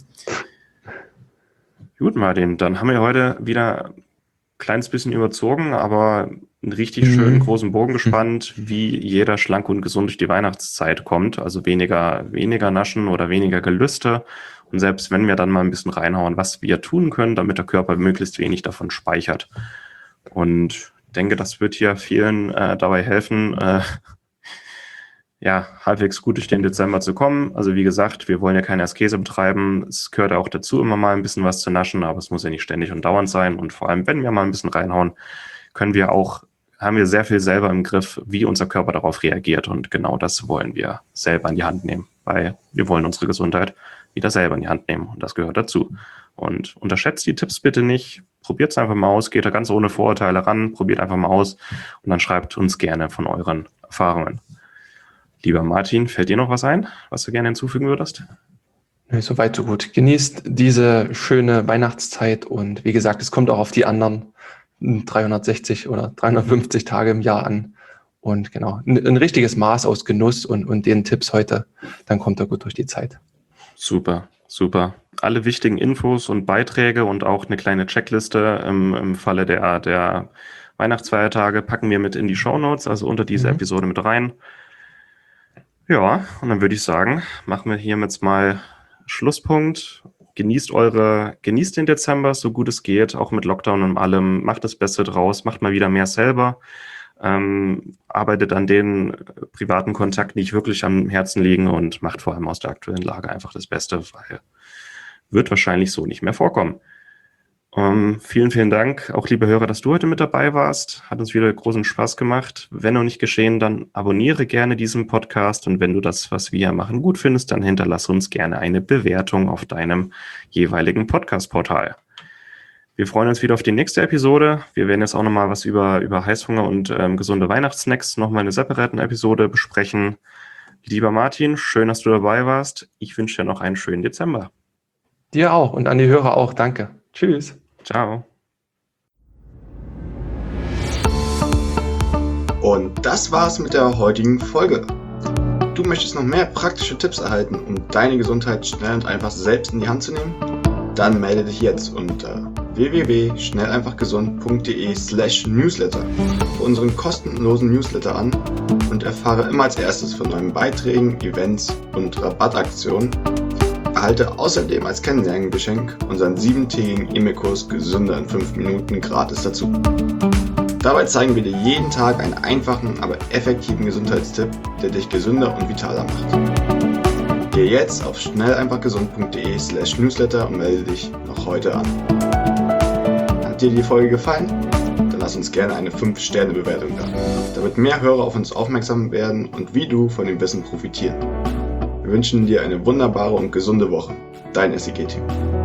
Gut, Martin, dann haben wir heute wieder kleines bisschen überzogen, aber einen richtig schönen großen Bogen gespannt, wie jeder schlank und gesund durch die Weihnachtszeit kommt. Also weniger Naschen oder weniger Gelüste. Und selbst wenn wir dann mal ein bisschen reinhauen, was wir tun können, damit der Körper möglichst wenig davon speichert. Und denke, das wird hier vielen dabei helfen, halbwegs gut durch den Dezember zu kommen. Also wie gesagt, wir wollen ja keine Askese betreiben. Es gehört auch dazu, immer mal ein bisschen was zu naschen, aber es muss ja nicht ständig und dauernd sein. Und vor allem, wenn wir mal ein bisschen reinhauen, haben wir sehr viel selber im Griff, wie unser Körper darauf reagiert. Und genau das wollen wir selber in die Hand nehmen, weil wir wollen unsere Gesundheit wieder selber in die Hand nehmen. Und das gehört dazu. Und unterschätzt die Tipps bitte nicht. Probiert es einfach mal aus. Geht da ganz ohne Vorurteile ran. Probiert einfach mal aus. Und dann schreibt uns gerne von euren Erfahrungen. Lieber Martin, fällt dir noch was ein, was du gerne hinzufügen würdest? Nee, so weit, so gut. Genießt diese schöne Weihnachtszeit und wie gesagt, es kommt auch auf die anderen 360 oder 350 Tage im Jahr an. Und genau, ein richtiges Maß aus Genuss und den Tipps heute, dann kommt er gut durch die Zeit. Super. Alle wichtigen Infos und Beiträge und auch eine kleine Checkliste im Falle der Weihnachtsfeiertage packen wir mit in die Shownotes, also unter diese Episode mit rein. Ja, und dann würde ich sagen, machen wir hiermit mal Schlusspunkt. Genießt den Dezember, so gut es geht, auch mit Lockdown und allem. Macht das Beste draus, macht mal wieder mehr selber. Arbeitet an den privaten Kontakten, die euch wirklich am Herzen liegen und macht vor allem aus der aktuellen Lage einfach das Beste, weil wird wahrscheinlich so nicht mehr vorkommen. Vielen, vielen Dank, auch liebe Hörer, dass du heute mit dabei warst. Hat uns wieder großen Spaß gemacht. Wenn noch nicht geschehen, dann abonniere gerne diesen Podcast und wenn du das, was wir machen, gut findest, dann hinterlass uns gerne eine Bewertung auf deinem jeweiligen Podcast-Portal. Wir freuen uns wieder auf die nächste Episode. Wir werden jetzt auch nochmal was über Heißhunger und gesunde Weihnachtssnacks nochmal in einer separaten Episode besprechen. Lieber Martin, schön, dass du dabei warst. Ich wünsche dir noch einen schönen Dezember. Dir auch und an die Hörer auch. Danke. Tschüss. Ciao. Und das war's mit der heutigen Folge. Du möchtest noch mehr praktische Tipps erhalten, um deine Gesundheit schnell und einfach selbst in die Hand zu nehmen? Dann melde dich jetzt unter www.schnelleinfachgesund.de/newsletter für unseren kostenlosen Newsletter an und erfahre immer als erstes von neuen Beiträgen, Events und Rabattaktionen. Erhalte außerdem als Kennenlerngeschenk unseren 7-tägigen E-Mail-Kurs Gesünder in 5 Minuten gratis dazu. Dabei zeigen wir dir jeden Tag einen einfachen, aber effektiven Gesundheitstipp, der dich gesünder und vitaler macht. Gehe jetzt auf schnelleinfachgesund.de/newsletter und melde dich noch heute an. Hat dir die Folge gefallen? Dann lass uns gerne eine 5-Sterne-Bewertung da, damit mehr Hörer auf uns aufmerksam werden und wie du von dem Wissen profitieren. Wir wünschen dir eine wunderbare und gesunde Woche. Dein SIG-Team.